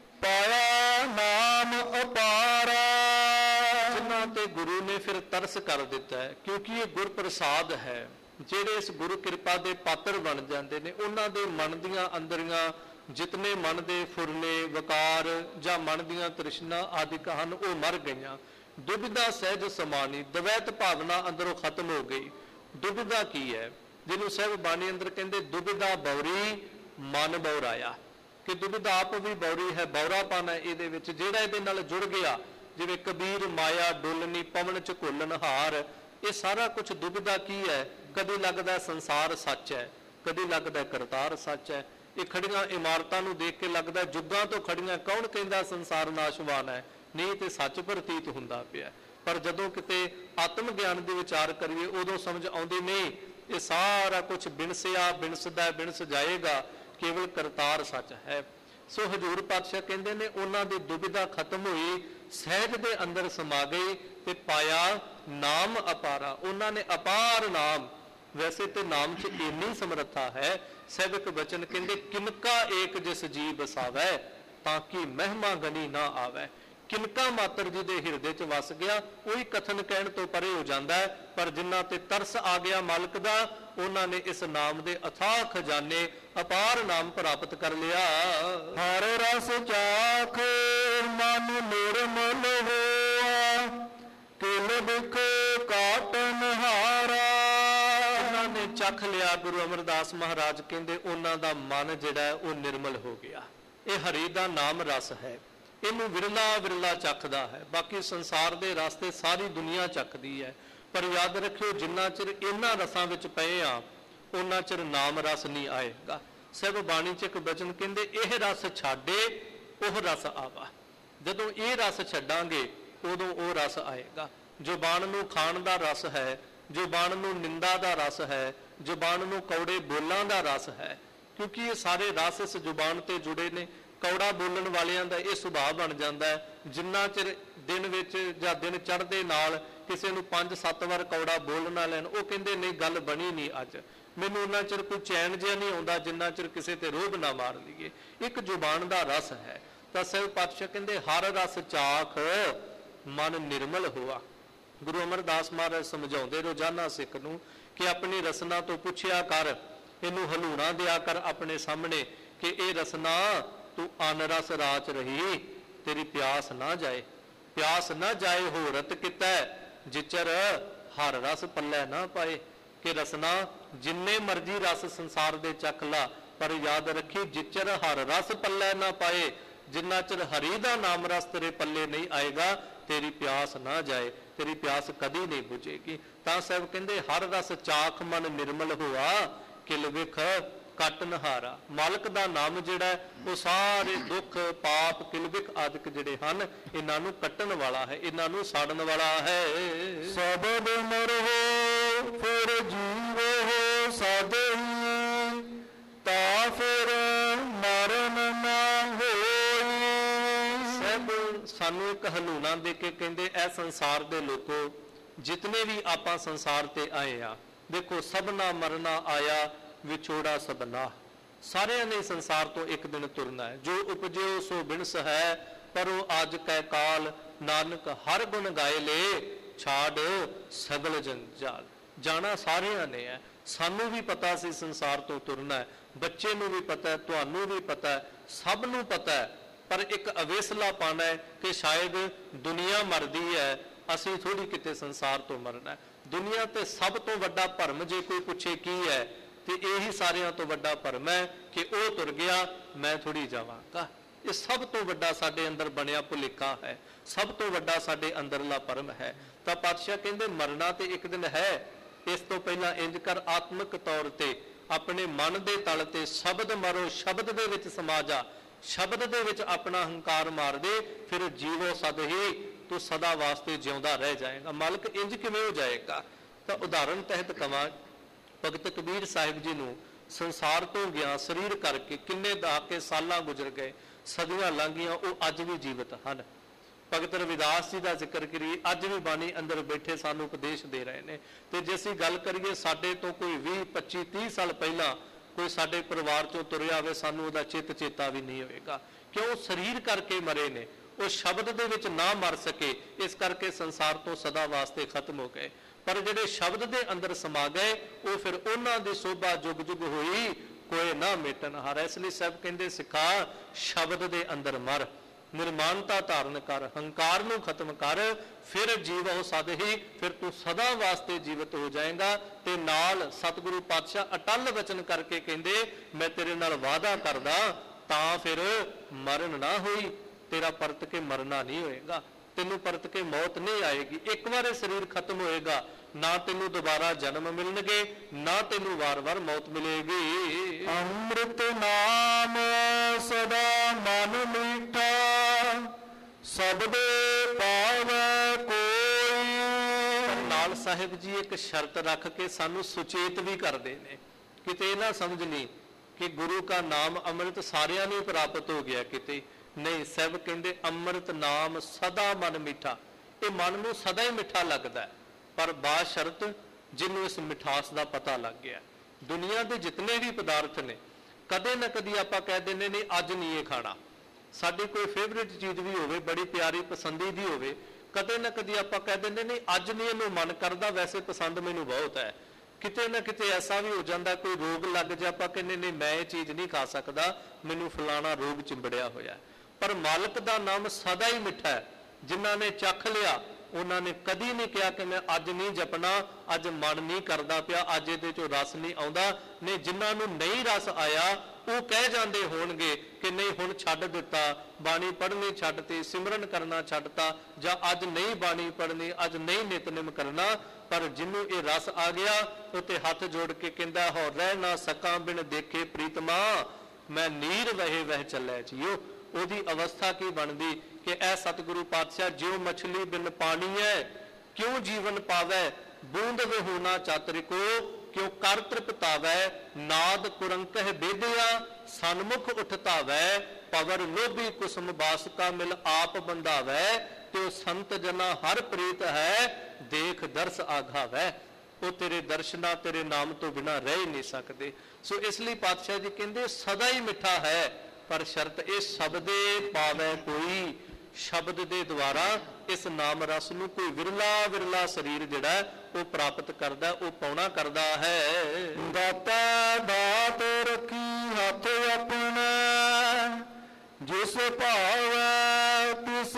ਪਾਇਆ ਨਾਮ ਅਪਾਰਾ। ਜਿਨ੍ਹਾਂ ਤੇ ਗੁਰੂ ਨੇ ਫਿਰ ਤਰਸ ਕਰ ਦਿੱਤਾ ਹੈ, ਕਿਉਂਕਿ ਇਹ ਗੁਰ ਪ੍ਰਸਾਦ ਹੈ। ਜਿਹੜੇ ਇਸ ਗੁਰੂ ਕਿਰਪਾ ਦੇ ਪਾਤਰ ਬਣ ਜਾਂਦੇ ਨੇ, ਉਹਨਾਂ ਦੇ ਮਨ ਦੀਆਂ ਅੰਦਰੀਆਂ ਜਿਤਨੇ ਮਨ ਦੇ ਫੁਰਨੇ, ਵਕਾਰ ਜਾਂ ਮਨ ਦੀਆਂ ਤ੍ਰਿਸ਼ਨਾ ਆਦਿਕ ਹਨ, ਉਹ ਮਰ ਗਈਆਂ। ਦੁਬਿਧਾ ਸਹਿਜ ਸਮਾਨੀ, ਦਵੈਤ ਭਾਵਨਾ ਅੰਦਰੋਂ ਖਤਮ ਹੋ ਗਈ। ਦੁਬਿਧਾ ਕੀ ਹੈ? ਜਿਹਨੂੰ ਸਾਹਿਬ ਬਾਣੀ ਅੰਦਰ ਕਹਿੰਦੇ ਦੁਬਿਧਾ ਬੌਰੀ ਮਨ ਬੌਰਾਇਆ, ਕਿ ਦੁਬਿਧਾ ਆਪ ਵੀ ਬੌਰੀ ਹੈ, ਬੌਰਾਪਨ ਹੈ ਇਹਦੇ ਵਿੱਚ। ਜਿਹੜਾ ਇਹਦੇ ਨਾਲ ਜੁੜ ਗਿਆ, ਜਿਵੇਂ ਕਬੀਰ ਮਾਇਆ ਡੋਲਨੀ ਪਵਨ ਚ ਘੋਲਣ ਹਾਰ, ਇਹ ਸਾਰਾ ਕੁਝ ਦੁਬਿਧਾ ਕੀ ਹੈ? ਕਦੇ ਲੱਗਦਾ ਸੰਸਾਰ ਸੱਚ ਹੈ, ਕਦੇ ਲੱਗਦਾ ਕਰਤਾਰ ਸੱਚ ਹੈ। ਇਹ ਖੜੀਆਂ ਇਮਾਰਤਾਂ ਨੂੰ ਦੇਖ ਕੇ ਲੱਗਦਾ ਜੁੱਗਾਂ ਤੋਂ ਖੜੀਆਂ, ਕੌਣ ਕਹਿੰਦਾ ਸੰਸਾਰ ਨਾਸ਼ਵਾਨ ਹੈ? ਨਹੀਂ ਤੇ ਸੱਚ ਪ੍ਰਤੀਤ ਹੁੰਦਾ ਪਿਆ। ਪਰ ਜਦੋਂ ਕਿਤੇ ਆਤਮ ਗਿਆਨ ਦੇ ਵਿਚਾਰ ਕਰੀਏ, ਉਦੋਂ ਸਮਝ ਆਉਂਦੀ ਨਹੀਂ, ਇਹ ਸਾਰਾ ਕੁਝ ਬਿਨਸਿਆ ਬਿਨਸਦਾ ਬਿਨਸ ਜਾਏਗਾ, ਕੇਵਲ ਕਰਤਾਰ ਸੱਚ ਹੈ। ਸੋ ਹਜ਼ੂਰ ਪਾਤਸ਼ਾਹ ਕਹਿੰਦੇ ਨੇ ਉਹਨਾਂ ਦੀ ਦੁਬਿਧਾ ਖਤਮ ਹੋਈ, ਸਹਿਜ ਦੇ ਅੰਦਰ ਸਮਾ ਗਈ ਤੇ ਪਾਇਆ ਨਾਮ ਅਪਾਰਾ। ਉਹਨਾਂ ਨੇ ਅਪਾਰ ਨਾਮ, ਵੈਸੇ ਤੇ ਨਾਮ 'ਚ ਇੰਨੀ ਸਮਰੱਥਾ ਹੈ। ਸੈਵਕ ਬਚਨ ਕਹਿੰਦੇ ਕਿਨਕਾ ਏਕ ਜਿਸ ਜੀ ਬਸਾਵੈ, ਤਾਂ ਕਿ ਮਹਿਮਾ ਗਨੀ ਨਾ ਆਵੈ। ਕਿਨਕਾ ਮਾਤਰ ਜੀ ਦੇ ਹਿਰਦੇ 'ਚ ਵਸ ਗਿਆ, ਉਹੀ ਕਥਨ ਕਹਿਣ ਤੋਂ ਪਰੇ ਹੋ ਜਾਂਦਾ ਹੈ। ਪਰ ਜਿਨ੍ਹਾਂ ਤੇ ਤਰਸ ਆ ਗਿਆ ਮਾਲਕ ਦਾ, ਉਹਨਾਂ ਨੇ ਇਸ ਨਾਮ ਦੇ ਅਥਾਹ ਖਜ਼ਾਨੇ, ਅਪਾਰ ਨਾਮ ਪ੍ਰਾਪਤ ਕਰ ਲਿਆ। ਹਰ ਰਸ ਚਾਖ ਮਨ ਨਿਰਮਲ ਹੋਆ, ਕਿਲ ਬਿਖ ਕਾਟਨ ਹਾਰਾ। ਉਹਨਾਂ ਨੇ ਚੱਖ ਲਿਆ, ਗੁਰੂ ਅਮਰਦਾਸ ਮਹਾਰਾਜ ਕਹਿੰਦੇ ਉਹਨਾਂ ਦਾ ਮਨ ਜਿਹੜਾ ਹੈ ਉਹ ਨਿਰਮਲ ਹੋ ਗਿਆ। ਇਹ ਹਰੀ ਦਾ ਨਾਮ ਰਸ ਹੈ, ਇਹਨੂੰ ਵਿਰਲਾ ਵਿਰਲਾ ਚੱਖਦਾ ਹੈ। ਬਾਕੀ ਸੰਸਾਰ ਦੇ ਰਸਤੇ ਸਾਰੀ ਦੁਨੀਆ ਚੱਖਦੀ ਹੈ, ਪਰ ਯਾਦ ਰੱਖਿਓ ਜਿੰਨਾ ਚਿਰ ਇਹਨਾਂ ਰਸਾਂ ਵਿੱਚ ਪਏ ਆ, ਉਹਨਾਂ ਚਿਰ ਨਾਮ ਰਸ ਨਹੀਂ ਆਏਗਾ। ਸਹਿਬ ਬਾਣੀ 'ਚ ਇੱਕ ਬਚਨ ਕਹਿੰਦੇ ਇਹ ਰਸ ਛਾੜੇ ਉਹ ਰਸ ਆਵਾ। ਜਦੋਂ ਇਹ ਰਸ ਛੱਡਾਂਗੇ ਉਦੋਂ ਉਹ ਰਸ ਆਏਗਾ। ਜ਼ੁਬਾਨ ਨੂੰ ਖਾਣ ਦਾ ਰਸ ਹੈ, ਜ਼ੁਬਾਨ ਨੂੰ ਨਿੰਦਾ ਦਾ ਰਸ ਹੈ, ਜ਼ੁਬਾਨ ਨੂੰ ਕੌੜੇ ਬੋਲਾਂ ਦਾ ਰਸ ਹੈ, ਕਿਉਂਕਿ ਇਹ ਸਾਰੇ ਰਸ ਇਸ ਜ਼ੁਬਾਨ ਤੇ ਜੁੜੇ ਨੇ। ਕੌੜਾ ਬੋਲਣ ਵਾਲਿਆਂ ਦਾ ਇਹ ਸੁਭਾਅ ਬਣ ਜਾਂਦਾ ਹੈ, ਜਿੰਨਾ ਚਿਰ ਦਿਨ ਵਿੱਚ ਜਾਂ ਦਿਨ ਚੜ੍ਹਦੇ ਨਾਲ ਕਿਸੇ ਨੂੰ ਪੰਜ ਸੱਤ ਵਾਰ ਕੌੜਾ ਬੋਲ ਨਾ ਲੈਣ, ਉਹ ਕਹਿੰਦੇ ਨਹੀਂ ਗੱਲ ਬਣੀ ਨਹੀਂ ਅੱਜ, ਮੈਨੂੰ ਉਹਨਾਂ ਚਿਰ ਕੋਈ ਚੈਨ ਜਿਹਾ ਨਹੀਂ ਆਉਂਦਾ ਜਿੰਨਾ ਚਿਰ ਕਿਸੇ ਤੇ ਰੋਹਬ ਨਾ ਮਾਰ ਲਈਏ। ਇੱਕ ਜ਼ੁਬਾਨ ਦਾ ਰਸ ਹੈ। ਤਾਂ ਸਹਿਬ ਪਾਤਸ਼ਾਹ ਕਹਿੰਦੇ ਹਰ ਰਸ ਚਾਖ ਮਨ ਨਿਰਮਲ ਹੋਆ। ਗੁਰੂ ਅਮਰਦਾਸ ਮਹਾਰਾਜ ਸਮਝਾਉਂਦੇ ਰੋਜ਼ਾਨਾ ਸਿੱਖ ਨੂੰ ਕਿ ਆਪਣੀ ਰਸਨਾ ਤੋਂ ਪੁੱਛਿਆ ਕਰ, ਇਹਨੂੰ ਹਲੂਣਾ ਦਿਆ ਕਰ ਆਪਣੇ ਸਾਹਮਣੇ ਕਿ ਇਹ ਰਸਨਾ ਤੂੰ ਅਨ ਰਸ ਰਾਚ ਰਹੀ, ਤੇਰੀ ਪਿਆਸ ਨਾ ਜਾਏ। ਪਿਆਸ ਨਾ ਜਾਏ ਹੋਰਤ ਕੀਤਾ ਜਿਚਰ ਹਰ ਰਸ ਪੱਲੇ ਨਾ ਪਾਏ। ਕਿ ਰਸਨਾ ਜਿੰਨੇ ਮਰਜੀ ਰਸ ਸੰਸਾਰ ਦੇ ਚੱਕ ਲਾ, ਪਰ ਯਾਦ ਰੱਖੀ ਜਿਚਰ ਹਰ ਰਸ ਪੱਲੇ ਨਾ ਪਾਏ, ਜਿੰਨਾ ਚਿਰ ਹਰੀ ਦਾ ਨਾਮ ਰਸ ਤੇਰੇ ਪੱਲੇ ਨਹੀਂ ਆਏਗਾ, ਤੇਰੀ ਪਿਆਸ ਨਾ ਜਾਏ, ਤੇਰੀ ਪਿਆਸ ਕਦੀ ਨਹੀਂ ਬੁਝੇਗੀ। ਤਾਂ ਸਾਹਿਬ ਕਹਿੰਦੇ ਹਰ ਰਸ ਚਾਖ ਮਨ ਨਿਰਮਲ ਹੋਆ, ਕਿਲ ਵਿਖ ਕੱਟ ਨਹਾਰਾ। ਮਾਲਕ ਦਾ ਨਾਮ ਜਿਹੜਾ ਉਹ ਸਾਰੇ ਦੁੱਖ ਪਾਪ ਕਿਲਬਿਕ ਆਦਿਕ ਜਿਹੜੇ ਹਨ ਇਹਨਾਂ ਨੂੰ ਕੱਟਣ ਵਾਲਾ ਹੈ, ਇਹਨਾਂ ਨੂੰ ਸਾੜਨ ਵਾਲਾ ਹੈ। ਸਬਦ ਮਰੋ ਫਿਰ ਜੀਵੋ ਸਦਹੀ, ਤਾ ਫਿਰ ਮਰਨ ਨਾ ਹੋਈ। ਸਭ ਸਾਨੂੰ ਇੱਕ ਹਲੂਣਾ ਦੇ ਕੇ ਕਹਿੰਦੇ ਇਹ ਸੰਸਾਰ ਦੇ ਲੋਕੋ, ਜਿਤਨੇ ਵੀ ਆਪਾਂ ਸੰਸਾਰ ਤੇ ਆਏ ਆ, ਦੇਖੋ ਸਭਨਾ ਮਰਨਾ ਆਇਆ ਵਿਛੋੜਾ ਸਭਨਾ। ਸਾਰਿਆਂ ਨੇ ਸੰਸਾਰ ਤੋਂ ਇੱਕ ਦਿਨ ਤੁਰਨਾ ਹੈ। ਜੋ ਉਪਜਿਓ ਸੋ ਬਿਨਸ ਹੈ, ਪਰੋ ਅੱਜ ਕੈ ਕਾਲ, ਨਾਨਕ ਹਰ ਗੁਣ ਗਾਏ ਲੈ, ਛਾੜ ਸਗਲ ਜੰਜਾਲ। ਜਾਣਾ ਸਾਰਿਆਂ ਨੇ ਹੈ। ਸਾਨੂੰ ਵੀ ਪਤਾ ਸੀ ਸੰਸਾਰ ਤੋਂ ਤੁਰਨਾ ਹੈ, ਬੱਚੇ ਨੂੰ ਵੀ ਪਤਾ ਹੈ, ਤੁਹਾਨੂੰ ਵੀ ਪਤਾ ਹੈ, ਸਭ ਨੂੰ ਪਤਾ ਹੈ। ਪਰ ਇੱਕ ਅਵੇਸਲਾ ਪਾਣਾ ਹੈ ਕਿ ਸ਼ਾਇਦ ਦੁਨੀਆ ਮਰਦੀ ਹੈ, ਅਸੀਂ ਥੋੜੀ ਕਿਤੇ ਸੰਸਾਰ ਤੋਂ ਮਰਨਾ ਹੈ। ਦੁਨੀਆ ਤੇ ਸਭ ਤੋਂ ਵੱਡਾ ਭਰਮ ਜੇ ਕੋਈ ਪੁੱਛੇ ਕੀ ਹੈ, ਤੇ ਇਹੀ ਸਾਰਿਆਂ ਤੋਂ ਵੱਡਾ ਭਰਮ ਹੈ ਕਿ ਉਹ ਤੁਰ ਗਿਆ, ਮੈਂ ਥੋੜੀ ਜਾਵਾਂਗਾ। ਇਹ ਸਭ ਤੋਂ ਵੱਡਾ ਸਾਡੇ ਅੰਦਰ ਬਣਿਆ ਭੁਲੇਖਾ ਹੈ, ਸਭ ਤੋਂ ਵੱਡਾ ਸਾਡੇ ਅੰਦਰਲਾ ਭਰਮ ਹੈ। ਤਾਂ ਪਾਤਸ਼ਾਹ ਕਹਿੰਦੇ ਮਰਨਾ ਤੇ ਇੱਕ ਦਿਨ ਹੈ, ਇਸ ਤੋਂ ਪਹਿਲਾਂ ਇੰਜ ਕਰ, ਆਤਮਿਕ ਤੌਰ ਤੇ ਆਪਣੇ ਮਨ ਦੇ ਤਲ ਤੇ ਸ਼ਬਦ ਮਾਰੋ, ਸ਼ਬਦ ਦੇ ਵਿੱਚ ਸਮਾ ਜਾ, ਸ਼ਬਦ ਦੇ ਵਿੱਚ ਆਪਣਾ ਹੰਕਾਰ ਮਾਰ ਦੇ, ਫਿਰ ਜੀਵੋ ਸਦ ਹੀ, ਤੂੰ ਸਦਾ ਵਾਸਤੇ ਜਿਉਂਦਾ ਰਹਿ ਜਾਏਗਾ। ਮਾਲਕ ਇੰਜ ਕਿਵੇਂ ਹੋ ਜਾਏਗਾ? ਤਾਂ ਉਦਾਹਰਣ ਤਹਿਤ ਕਵਾਂ, ਭਗਤ ਕਬੀਰ ਸਾਹਿਬ ਜੀ ਨੂੰ ਸੰਸਾਰ ਤੋਂ ਗਿਆ ਸਰੀਰ ਕਰਕੇ ਕਿੰਨੇ ਦਹਾਕੇ ਸਾਲਾਂ ਗੁਜ਼ਰ ਗਏ, ਸਦੀਆਂ ਲੰਘੀਆਂ, ਉਹ ਅੱਜ ਵੀ ਜੀਵਤ ਹਨ। ਭਗਤ ਰਵਿਦਾਸ ਜੀ ਦਾ ਜ਼ਿਕਰ ਕਰੀਏ, ਅੱਜ ਵੀ ਬਾਣੀ ਅੰਦਰ ਬੈਠੇ ਸਾਨੂੰ ਉਪਦੇਸ਼ ਦੇ ਰਹੇ ਨੇ। ਤੇ ਜੇ ਅਸੀਂ ਗੱਲ ਕਰੀਏ ਸਾਡੇ ਤੋਂ ਕੋਈ ਵੀਹ ਪੱਚੀ ਤੀਹ ਸਾਲ ਪਹਿਲਾਂ ਕੋਈ ਸਾਡੇ ਪਰਿਵਾਰ ਚੋਂ ਤੁਰਿਆ ਹੋਵੇ, ਸਾਨੂੰ ਉਹਦਾ ਚਿੱਤ ਚੇਤਾ ਵੀ ਨਹੀਂ ਹੋਵੇਗਾ, ਕਿਉਂ? ਸਰੀਰ ਕਰਕੇ ਮਰੇ ਨੇ, ਉਹ ਸ਼ਬਦ ਦੇ ਵਿੱਚ ਨਾ ਮਰ ਸਕੇ, ਇਸ ਕਰਕੇ ਸੰਸਾਰ ਤੋਂ ਸਦਾ ਵਾਸਤੇ ਖਤਮ ਹੋ ਗਏ। ਪਰ ਜਿਹੜੇ ਸ਼ਬਦ ਦੇ ਅੰਦਰ ਸਮਾ ਗਏ, ਉਹ ਫਿਰ ਉਹਨਾਂ ਦੀ ਸੋਭਾ ਜੁਗ ਜੁਗ ਹੋਈ, ਕੋਈ ਨਾ ਮੇਟਨ ਹਾਰ। ਇਸ ਲਈ ਸਾਹਿਬ ਕਹਿੰਦੇ ਸਿਖਾ, ਸ਼ਬਦ ਦੇ ਅੰਦਰ ਮਰ, ਨਿਰਮਾਨਤਾ ਧਾਰਨ ਕਰ, ਹੰਕਾਰ ਨੂੰ ਖਤਮ ਕਰ, ਫਿਰ ਜੀਵੋ ਸਦ ਹੀ, ਫਿਰ ਤੂੰ ਸਦਾ ਵਾਸਤੇ ਜੀਵਤ ਹੋ ਜਾਏਗਾ। ਤੇ ਨਾਲ ਸਤਿਗੁਰੂ ਪਾਤਸ਼ਾਹ ਅਟਲ ਵਚਨ ਕਰਕੇ ਕਹਿੰਦੇ, ਮੈਂ ਤੇਰੇ ਨਾਲ ਵਾਅਦਾ ਕਰਦਾ, ਤਾਂ ਫਿਰ ਮਰਨ ਨਾ ਹੋਈ, ਤੇਰਾ ਪਰਤ ਕੇ ਮਰਨਾ ਨਹੀਂ ਹੋਏਗਾ, ਤੈਨੂੰ ਪਰਤ ਕੇ ਮੌਤ ਨਹੀਂ ਆਏਗੀ। ਇੱਕ ਵਾਰ ਇਹ ਸਰੀਰ ਖਤਮ ਹੋਏਗਾ, ਨਾ ਤੈਨੂੰ ਦੁਬਾਰਾ ਜਨਮ ਮਿਲਣਗੇ, ਨਾ ਤੈਨੂੰ ਵਾਰ-ਵਾਰ ਮੌਤ ਮਿਲੇਗੀ। ਅੰਮ੍ਰਿਤ ਨਾਮ ਸਦਾ ਮਨ ਮੀਠਾ, ਸਬਦੇ ਪਾਵੈ ਕੋਈ। ਨਾਲ ਸਾਹਿਬ ਜੀ ਇੱਕ ਸ਼ਰਤ ਰੱਖ ਕੇ ਸਾਨੂੰ ਸੁਚੇਤ ਵੀ ਕਰਦੇ ਨੇ, ਕਿਤੇ ਨਾ ਸਮਝ ਲਈ ਕਿ ਗੁਰੂ ਕਾ ਨਾਮ ਅੰਮ੍ਰਿਤ ਸਾਰਿਆਂ ਨੂੰ ਪ੍ਰਾਪਤ ਹੋ ਗਿਆ, ਕਿਤੇ ਨਹੀਂ। ਸਾਹਿਬ ਕਹਿੰਦੇ ਅੰਮ੍ਰਿਤ ਨਾਮ ਸਦਾ ਮਨ ਮਿੱਠਾ, ਇਹ ਮਨ ਨੂੰ ਸਦਾ ਹੀ ਮਿੱਠਾ ਲੱਗਦਾ, ਪਰ ਬਾਅਦ ਸ਼ਰਤ ਜਿਹਨੂੰ ਇਸ ਮਿਠਾਸ ਦਾ ਪਤਾ ਲੱਗ ਗਿਆ। ਦੁਨੀਆ ਦੇ ਜਿਤਨੇ ਵੀ ਪਦਾਰਥ ਨੇ, ਕਦੇ ਨਾ ਕਦੀ ਆਪਾਂ ਕਹਿ ਦਿੰਦੇ ਨੇ ਅੱਜ ਨਹੀਂ ਇਹ ਖਾਣਾ, ਸਾਡੀ ਕੋਈ ਫੇਵਰੇਟ ਚੀਜ਼ ਵੀ ਹੋਵੇ, ਬੜੀ ਪਿਆਰੀ ਪਸੰਦੀ ਦੀ ਹੋਵੇ, ਕਦੇ ਨਾ ਕਦੀ ਆਪਾਂ ਕਹਿ ਦਿੰਦੇ ਨੇ ਅੱਜ ਨਹੀਂ ਇਹਨੂੰ ਮਨ ਕਰਦਾ, ਵੈਸੇ ਪਸੰਦ ਮੈਨੂੰ ਬਹੁਤ ਹੈ। ਕਿਤੇ ਨਾ ਕਿਤੇ ਐਸਾ ਵੀ ਹੋ ਜਾਂਦਾ, ਕੋਈ ਰੋਗ ਲੱਗ ਜਾ, ਆਪਾਂ ਕਹਿੰਦੇ ਨੇ ਮੈਂ ਇਹ ਚੀਜ਼ ਨਹੀਂ ਖਾ ਸਕਦਾ, ਮੈਨੂੰ ਫਲਾਣਾ ਰੋਗ ਚਿੰਬੜਿਆ ਹੋਇਆ। ਪਰ ਮਾਲਕ ਦਾ ਨਾਮ ਸਦਾ ਹੀ ਮਿੱਠਾ ਹੈ। ਜਿਨ੍ਹਾਂ ਨੇ ਚੱਖ ਲਿਆ, ਉਹਨਾਂ ਨੇ ਕਦੀ ਨਹੀਂ ਕਿਹਾ ਕਿ ਮੈਂ ਅੱਜ ਨਹੀਂ ਜਪਣਾ, ਅੱਜ ਮਨ ਨਹੀਂ ਕਰਦਾ ਪਿਆ, ਅੱਜ ਇਹਦੇ ਚੋਂ ਰਸ ਨਹੀਂ ਆਉਂਦਾ। ਨੇ ਜਿਨ੍ਹਾਂ ਨੂੰ ਨਹੀਂ ਰਸ ਆਇਆ, ਉਹ ਕਹਿ ਜਾਂਦੇ ਹੋਣਗੇ ਕਿ ਨਹੀਂ ਹੁਣ ਛੱਡ ਦਿੱਤਾ, ਬਾਣੀ ਪੜ੍ਹਨੀ ਛੱਡਤੀ, ਸਿਮਰਨ ਕਰਨਾ ਛੱਡਤਾ, ਜਾਂ ਅੱਜ ਨਹੀਂ ਬਾਣੀ ਪੜ੍ਹਨੀ, ਅੱਜ ਨਹੀਂ ਨਿਤਨੇਮ ਕਰਨਾ। ਪਰ ਜਿਹਨੂੰ ਇਹ ਰਸ ਆ ਗਿਆ, ਉਹ ਤੇ ਹੱਥ ਜੋੜ ਕੇ ਕਹਿੰਦਾ, ਹੋ ਰਹਿ ਨਾ ਸਕਾਂ ਬਿਨ ਦੇਖੇ ਪ੍ਰੀਤਮਾ, ਮੈਂ ਨੀਰ ਵਹੇ ਵਹਿ ਚੱਲੇ ਜੀਓ। ਉਹਦੀ ਅਵਸਥਾ ਕੀ ਬਣਦੀ ਕਿ ਐ ਸਤਿਗੁਰੂ ਪਾਤਸ਼ਾਹ, ਜਿਉ ਮਛਲੀ ਬਿਨ ਪਾਣੀ ਹੈ, ਕਿਉਂ ਜੀਵਨ ਪਾਵੈ, ਬੂੰਦ ਵਿਹੂਣਾ ਚਾਤਰਿਕੋ, ਕਿਉ ਕਰ ਤ੍ਰਿਪਤਾਵੈ, ਨਾਦ ਕੁਰੰਕਹਿ ਬੇਦਿਆ, ਸਨਮੁਖ ਉਠਤਾਵੈ, ਪਵਰ ਲੋਭੀ ਕੁਸਮ ਬਾਸਕਾ ਮਿਲ ਆਪ ਬੰਧਾਵੈ, ਤੇ ਸੰਤ ਜਨਾ ਹਰ ਪ੍ਰੀਤ ਹੈ, ਦੇਖ ਦਰਸ ਆਘਾਵੈ। ਉਹ ਤੇਰੇ ਦਰਸ਼ਨਾਂ, ਤੇਰੇ ਨਾਮ ਤੋਂ ਬਿਨਾਂ ਰਹਿ ਨਹੀਂ ਸਕਦੇ। ਸੋ ਇਸ ਲਈ ਪਾਤਸ਼ਾਹ ਜੀ ਕਹਿੰਦੇ ਸਦਾ ਹੀ ਮਿੱਠਾ ਹੈ, ਪਰ ਸ਼ਰਤ ਇਹ ਸ਼ਬਦੇ ਪਾਵੈ ਕੋਈ, ਸ਼ਬਦ ਦੇ ਦੁਆਰਾ ਇਸ ਨਾਮ ਰਸ ਨੂੰ ਕੋਈ ਵਿਰਲਾ ਵਿਰਲਾ ਸਰੀਰ ਜਿਹੜਾ ਉਹ ਪ੍ਰਾਪਤ ਕਰਦਾ, ਉਹ ਪਾਉਣਾ ਕਰਦਾ ਹੈ। ਦਾਤਾ ਦਾਤ ਰੱਖੀ ਹੱਥ ਆਪਣਾ, ਜਿਸ ਭਾਵੈ ਤਿਸ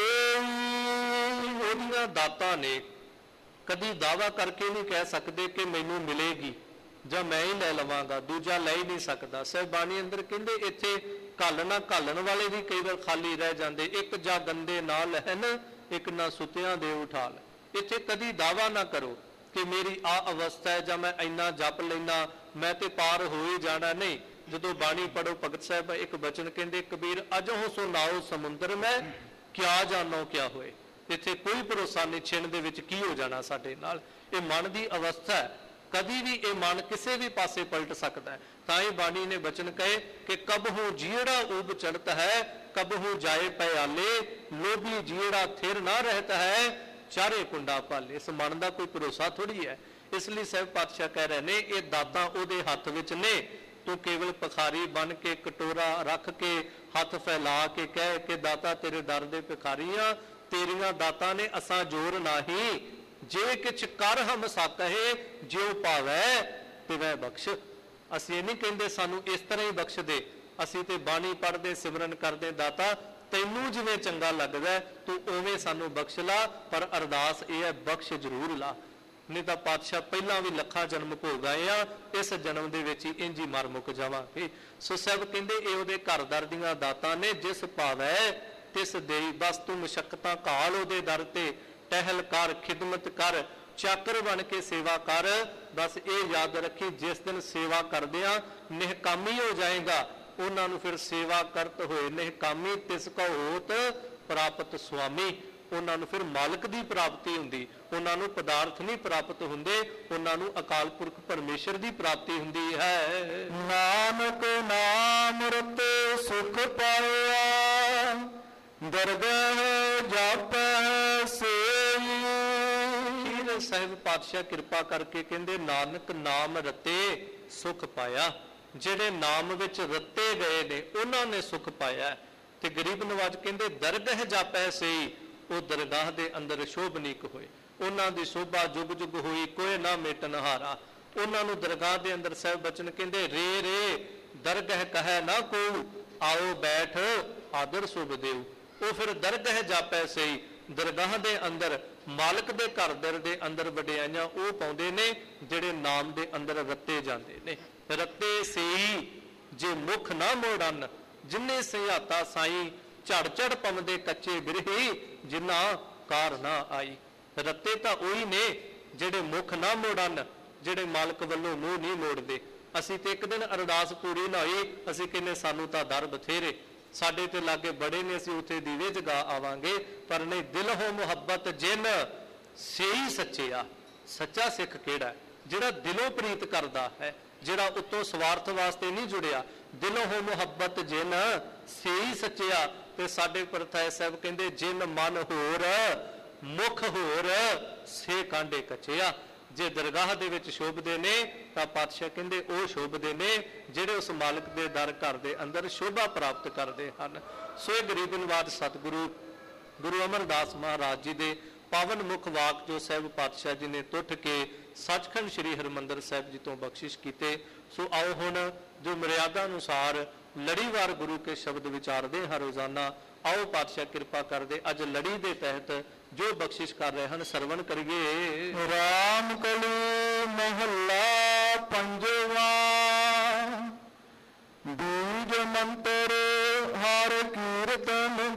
ਦੇਈ। ਉਹਦੀਆਂ ਦਾਤਾਂ ਨੇ, ਕਦੀ ਦਾਵਾ ਕਰਕੇ ਨਹੀਂ ਕਹਿ ਸਕਦੇ ਕਿ ਮੈਨੂੰ ਮਿਲੇਗੀ ਜਾਂ ਮੈਂ ਹੀ ਲੈ ਲਵਾਂਗਾ, ਦੂਜਾ ਲੈ ਹੀ ਨਹੀਂ ਸਕਦਾ। ਸਾਹਿਬ ਬਾਣੀ ਅੰਦਰ ਕਹਿੰਦੇ ਇੱਥੇ ਘਾਲਣਾ ਘਾਲਣ ਵਾਲੇ ਵੀ ਕਈ ਵਾਰ ਖਾਲੀ ਰਹਿ ਜਾਂਦੇ, ਇੱਕ ਜਾਂ ਗੰਦੇ ਨਾ ਲਹਿਨ, ਇੱਕ ਨਾ ਸੁਤਿਆਂ ਦੇ ਉਠਾਲ। ਇੱਥੇ ਕਦੀ ਦਾਵਾ ਨਾ ਕਰੋ ਕਿ ਮੇਰੀ ਆ ਅਵਸਥਾ ਹੈ, ਜਾਂ ਮੈਂ ਇੰਨਾ ਜਪ ਲੈਣਾ ਮੈਂ ਤੇ ਪਾਰ ਹੋ ਹੀ ਜਾਣਾ। ਨਹੀਂ, ਜਦੋਂ ਬਾਣੀ ਪੜੋ, ਭਗਤ ਸਾਹਿਬ ਇੱਕ ਬਚਨ ਕਹਿੰਦੇ, ਕਬੀਰ ਅਜਹੁ ਸੋ ਨਾਉ ਸਮੁੰਦਰ ਮੈਂ, ਕਿਆ ਜਾਣੋ ਕਿਆ ਹੋਏ। ਇੱਥੇ ਕੋਈ ਭਰੋਸਾ ਨਹੀਂ ਛਿਣ ਦੇ ਵਿੱਚ ਕੀ ਹੋ ਜਾਣਾ ਸਾਡੇ ਨਾਲ। ਇਹ ਮਨ ਦੀ ਅਵਸਥਾ ਹੈ, ਕਦੀ ਵੀ ਇਹ ਮਨ ਕਿਸੇ ਵੀ ਪਾਸੇ ਪਲਟ ਸਕਦਾ ਹੈ। ਤਾਂ ਹੀ ਬਾਣੀ ਨੇ ਬਚਨ ਕਹੇ ਕਿ ਕਬਹੂ ਜੀੜਾ ਉਬ ਚੜਤ ਹੈ, ਕਬਹੂ ਜਾਏ ਪਿਆਲੇ, ਲੋਭੀ ਜੀੜਾ ਥਿਰ ਨਾ ਰਹਿਤਾ ਹੈ, ਚਾਰੇ ਕੁੰਡਾ ਪਾਲੇ। ਇਸ ਮਨ ਦਾ ਕੋਈ ਭਰੋਸਾ ਥੋੜੀ ਹੈ। ਇਸ ਲਈ ਸਾਹਿਬ ਪਾਤਸ਼ਾਹ ਕਹਿ ਰਹੇ ਨੇ ਇਹ ਦਾਤਾਂ ਉਹਦੇ ਹੱਥ ਵਿੱਚ ਨੇ। ਤੂੰ ਕੇਵਲ ਭਿਖਾਰੀ ਬਣ ਕੇ ਕਟੋਰਾ ਰੱਖ ਕੇ ਹੱਥ ਫੈਲਾ ਕੇ ਕਹਿ ਕਿ ਦਾਤਾ ਤੇਰੇ ਦਰ ਦੇ ਭਿਖਾਰੀ ਆ, ਤੇਰੀਆਂ ਦਾਤਾਂ ਨੇ ਅਸਾਂ ਜੋਰ ਨਾਹੀ, ਜੇ ਕਿਛ ਕਰ ਹਮ ਸਾਕਹੇ, ਜਿਉ ਭਾਵੈ ਤਿਵੈ ਬਖਸ਼। ਅਸੀਂ ਇਹ ਨਹੀਂ ਕਹਿੰਦੇ ਸਾਨੂੰ ਇਸ ਤਰ੍ਹਾਂ ਹੀ ਬਖਸ਼ ਦੇ, ਅਸੀਂ ਤੇ ਬਾਣੀ ਪੜ੍ਹਦੇ ਸਿਮਰਨ ਕਰਦੇ, ਦਾਤਾ ਤੈਨੂੰ ਜਿਵੇਂ ਚੰਗਾ ਲੱਗਦਾ ਤੂੰ ਉਵੇਂ ਸਾਨੂੰ ਬਖਸ਼ ਲਾ, ਪਰ ਅਰਦਾਸ ਇਹ ਹੈ ਬਖਸ਼ ਜ਼ਰੂਰ ਲਾ। नहीं तो पातशाह पहला भी लखा जन्म भोग आए आ, इस जन्म के विच ही इंज ही मर मुक जावांगे। सो साहब कहते ये उहदे घरदार दीआं दातां ने, जिस भावै तिस देई, बस तू मुशक्कतां घाल उहदे दर ते, टहल कर, खिदमत कर, चाकर बन के सेवा कर। बस ये याद रखी, जिस दिन सेवा करदे आ निहकामी हो जाएगा, उन्हां नूं फिर सेवा करत होए निहकामी, तिस को होत प्राप्त स्वामी, उन्हां नूं फिर मालक की प्राप्ति हुंदी, उन्हां नूं पदार्थ नहीं प्राप्त हुंदे, उन्हां नूं अकाल पुरख परमेश्वर की प्राप्ति हुंदी है। नानक नाम रते सुख पाया, दरगाह जापै सेई। खीर साहिब पातशाह कृपा करके कहंदे नानक नाम रते सुख पाया, ਜਿਹੜੇ नाम विच रते गए ने उन्हां ने सुख पाया। ते गरीब नवाज कहंदे दरगाह जापै सेई, ਉਹ ਦਰਗਾਹ ਦੇ ਅੰਦਰ ਸ਼ੋਭਨੀਕ ਹੋਏ, ਉਹਨਾਂ ਦੀ ਸ਼ੋਭਾ ਜੁਗ ਜੁਗ ਹੋਈ, ਕੋਈ ਨਾ ਮੇਟਨ ਹਾਰਾ। ਉਹਨਾਂ ਨੂੰ ਦਰਗਾਹ ਦੇ ਅੰਦਰ ਸਾਹਿਬ ਬਚਨ ਕਹਿੰਦੇ ਰੇ ਰੇ ਦਰਗਾਹ ਕਹੈ ਨਾ ਕੋ, ਆਓ ਬੈਠ ਆਦਰ ਸੁਭ ਦੇਉ। ਉਹ ਫਿਰ ਦਰਗਾਹ ਜਾਪੈ ਸਈ, ਦਰਗਾਹ ਦੇ ਅੰਦਰ ਮਾਲਕ ਦੇ ਘਰ ਦਰ ਦੇ ਅੰਦਰ ਵਡਿਆਈਆਂ ਉਹ ਪਾਉਂਦੇ ਨੇ ਜਿਹੜੇ ਨਾਮ ਦੇ ਅੰਦਰ ਰੱਤੇ ਜਾਂਦੇ ਨੇ। ਰੱਤੇ ਸਈ ਜੇ ਮੁਖ ਨਾ ਮੋੜਨ, ਜਿਨੇ ਸਿਹਾਤਾ ਸਾਈ, ਝੜ ਝੜ ਪਵਦੇ ਕੱਚੇ ਬਿਰਹੀ, ਜਿੰਨਾ ਕਾਰ ਨਾ ਆਈ। ਰੱਤੇ ਤਾਂ ਉਹੀ ਨੇ ਜਿਹੜੇ ਮੁਖ ਨਾ ਮੋੜਨ, ਜਿਹੜੇ ਮਾਲਕ ਵੱਲੋਂ ਮੂੰਹ ਨਹੀਂ ਮੋੜਦੇ। ਅਸੀਂ ਤੇ ਇੱਕ ਦਿਨ ਅਰਦਾਸ ਪੂਰੀ ਨਾ ਹੋਈ, ਅਸੀਂ ਕਹਿੰਦੇ ਸਾਨੂੰ ਤਾਂ ਦਰ ਬਥੇਰੇ, ਸਾਡੇ ਤੇ ਲਾਗੇ ਬੜੇ ਨੇ, ਅਸੀਂ ਉੱਥੇ ਦੀਵੇ ਜਗਾ ਆਵਾਂਗੇ, ਪਰ ਨਹੀਂ ਦਿਲ ਹੋ ਮੁਹੱਬਤ ਜਿਨ ਸਹੀ ਸੱਚਿਆ। ਸੱਚਾ ਸਿੱਖ ਕਿਹੜਾ? ਜਿਹੜਾ ਦਿਲੋਂ ਪ੍ਰੀਤ ਕਰਦਾ ਹੈ, ਜਿਹੜਾ ਉੱਤੋਂ ਸਵਾਰਥ ਵਾਸਤੇ ਨਹੀਂ ਜੁੜਿਆ। ਦਿਲੋਂ ਹੋ ਮੁਹੱਬਤ ਜਿਨ ਸਹੀ ਸੱਚਿਆ। ਤੇ ਸਾਡੇ ਪਰਥਾਏ ਸਾਹਿਬ ਕਹਿੰਦੇ ਜਿਨ ਮਨ ਹੋਰ ਮੁਖ ਹੋਰ ਸੇ ਕਾਂਡੇ ਕੱਚਿਆ। ਜੇ ਦਰਗਾਹ ਦੇ ਵਿੱਚ ਸ਼ੋਭਦੇ ਨੇ ਤਾਂ ਪਾਤਸ਼ਾਹ ਕਹਿੰਦੇ ਉਹ ਸ਼ੋਭਦੇ ਨੇ ਜਿਹੜੇ ਉਸ ਮਾਲਕ ਦੇ ਦਰ ਘਰ ਦੇ ਅੰਦਰ ਸ਼ੋਭਾ ਪ੍ਰਾਪਤ ਕਰਦੇ ਹਨ। ਸੋ ਇਹ ਗਰੀਬ ਨਵਾਜ ਸਤਿਗੁਰੂ ਗੁਰੂ ਅਮਰਦਾਸ ਮਹਾਰਾਜ ਜੀ ਦੇ ਪਾਵਨ ਮੁਖ ਵਾਕ ਜੋ ਸਾਹਿਬ ਪਾਤਸ਼ਾਹ ਜੀ ਨੇ ਟੁੱਟ ਕੇ ਸੱਚਖੰਡ ਸ੍ਰੀ ਹਰਿਮੰਦਰ ਸਾਹਿਬ ਜੀ ਤੋਂ ਬਖਸ਼ਿਸ਼ ਕੀਤੇ। ਸੋ ਆਓ ਹੁਣ ਜੋ ਮਰਿਆਦਾ ਅਨੁਸਾਰ ਲੜੀਵਾਰ ਗੁਰੂ ਕੇ ਸ਼ਬਦ ਵਿਚਾਰਦੇ ਹਾਂ ਰੋਜ਼ਾਨਾ। ਆਓ ਪਾਤਸ਼ਾਹ ਕਿਰਪਾ ਕਰਦੇ ਅੱਜ ਲੜੀ ਦੇ ਤਹਿਤ ਜੋ ਬਖਸ਼ਿਸ਼ ਕਰ ਰਹੇ ਹਨ ਸਰਵਣ ਕਰੀਏ। ਰਾਮ ਕਲੀ ਮਹੱਲਾ ਪੰਜਵਾ, ਬੀਜ ਮੰਤਰ ਹਰ ਕੀਰਤਨ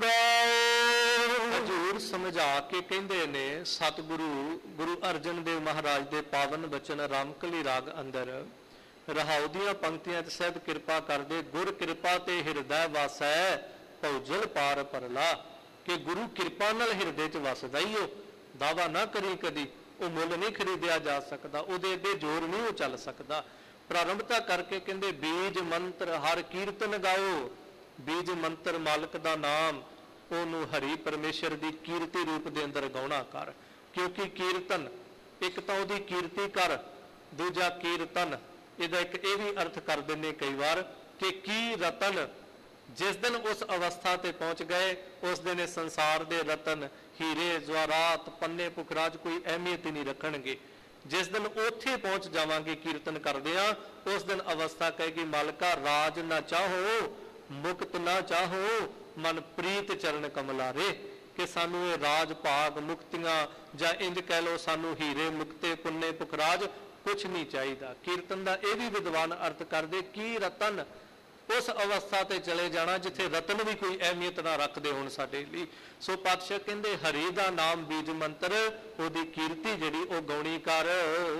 ਗਾਓ। ਹਜ਼ੂਰ ਸਮਝਾ ਕੇ ਕਹਿੰਦੇ ਨੇ ਸਤਿਗੁਰੂ ਗੁਰੂ ਅਰਜਨ ਦੇਵ ਮਹਾਰਾਜ ਦੇ ਪਾਵਨ ਬਚਨ ਰਾਮਕਲੀ ਰਾਗ ਅੰਦਰ ਰਹਾਉ ਦੀਆਂ ਪੰਕਤੀਆਂ 'ਚ ਸਾਹਿਬ ਕਿਰਪਾ ਕਰਦੇ ਗੁਰ ਕਿਰਪਾ ਤੇ ਹਿਰਦੈ ਵਾਸੈ ਭਉਜਲ ਪਾਰ ਪਰਲਾ। ਕਿ ਗੁਰੂ ਕਿਰਪਾ ਨਾਲ ਹਿਰਦੇ 'ਚ ਵਸਦਾ ਹੀ ਉਹ, ਦਾਵਾ ਨਾ ਕਰੀ ਕਦੀ, ਉਹ ਮੁੱਲ ਨਹੀਂ ਖਰੀਦਿਆ ਜਾ ਸਕਦਾ, ਉਹਦੇ ਅੱਗੇ ਜ਼ੋਰ ਨਹੀਂ ਉਹ ਚੱਲ ਸਕਦਾ। ਪ੍ਰਾਰੰਭਤਾ ਕਰਕੇ ਕਹਿੰਦੇ ਬੀਜ ਮੰਤਰ ਹਰ ਕੀਰਤਨ ਗਾਓ। ਬੀਜ ਮੰਤਰ ਮਾਲਕ ਦਾ ਨਾਮ, ਉਹਨੂੰ ਹਰੀ ਪਰਮੇਸ਼ਰ ਦੀ ਕੀਰਤੀ ਰੂਪ ਦੇ ਅੰਦਰ ਗਾਉਣਾ ਕਰ। ਕਿਉਂਕਿ ਕੀਰਤਨ ਇੱਕ ਤਾਂ ਉਹਦੀ ਕੀਰਤੀ ਕਰ, ਦੂਜਾ ਕੀਰਤਨ। ਇਹਦਾ ਇੱਕ ਇਹ ਵੀ ਅਰਥ ਕਰ ਦਿੰਦੇ ਕਈ ਵਾਰ ਕਿ ਕੀ ਰਤਨ। ਜਿਸ ਦਿਨ ਉਸ ਅਵਸਥਾ ਤੇ ਪਹੁੰਚ ਗਏ ਉਸ ਦਿਨ ਇਸ ਸੰਸਾਰ ਦੇ ਰਤਨ ਹੀਰੇ ਜਵਾਹਰਾਤ ਪੰਨੇ ਪੁਖਰਾਜ ਕੋਈ ਅਹਿਮੀਅਤ ਹੀ ਨਹੀਂ ਰੱਖਣਗੇ। ਜਿਸ ਦਿਨ ਉੱਥੇ ਪਹੁੰਚ ਜਾਵਾਂਗੇ ਕੀਰਤਨ ਕਰਦੇ ਆ, ਉਸ ਦਿਨ ਅਵਸਥਾ ਕਹੇਗੀ ਮਾਲਕਾ ਰਾਜ ਨਾ ਚਾਹੋ ਮੁਕਤ ਨਾ ਚਾਹੋ ਮਨ ਪ੍ਰੀਤ ਚਰਨ ਕਮਲਾਰੇ। ਕਿ ਸਾਨੂੰ ਇਹ ਰਾਜ ਭਾਗ ਮੁਕਤੀਆਂ ਜਾਂ ਇੰਜ ਕਹਿ ਲਓ ਸਾਨੂੰ ਹੀਰੇ ਮੁਕਤੇ ਪੁੰਨੇ ਪੁਖਰਾਜ ਕੁਛ ਨਹੀਂ ਚਾਹੀਦਾ। ਕੀਰਤਨ ਦਾ ਇਹ ਵੀ ਵਿਦਵਾਨ ਅਰਥ ਕਰਦੇ ਕੀ ਰਤਨ। ਉਸ ਅਵਸਥਾ ਤੇ ਚਲੇ ਜਾਣਾ ਜਿੱਥੇ ਰਤਨ ਵੀ ਕੋਈ ਅਹਿਮੀਅਤ ਨਾ ਰੱਖਦੇ ਹੋਣ ਸਾਡੇ ਲਈ। ਸੋ ਪਾਤਸ਼ਾਹ ਕਹਿੰਦੇ ਹਰੀ ਦਾ ਨਾਮ ਬੀਜ ਮੰਤਰ, ਉਹਦੀ ਕੀਰਤੀ ਜਿਹੜੀ ਉਹ ਗਾਉਣੀ ਕਰ।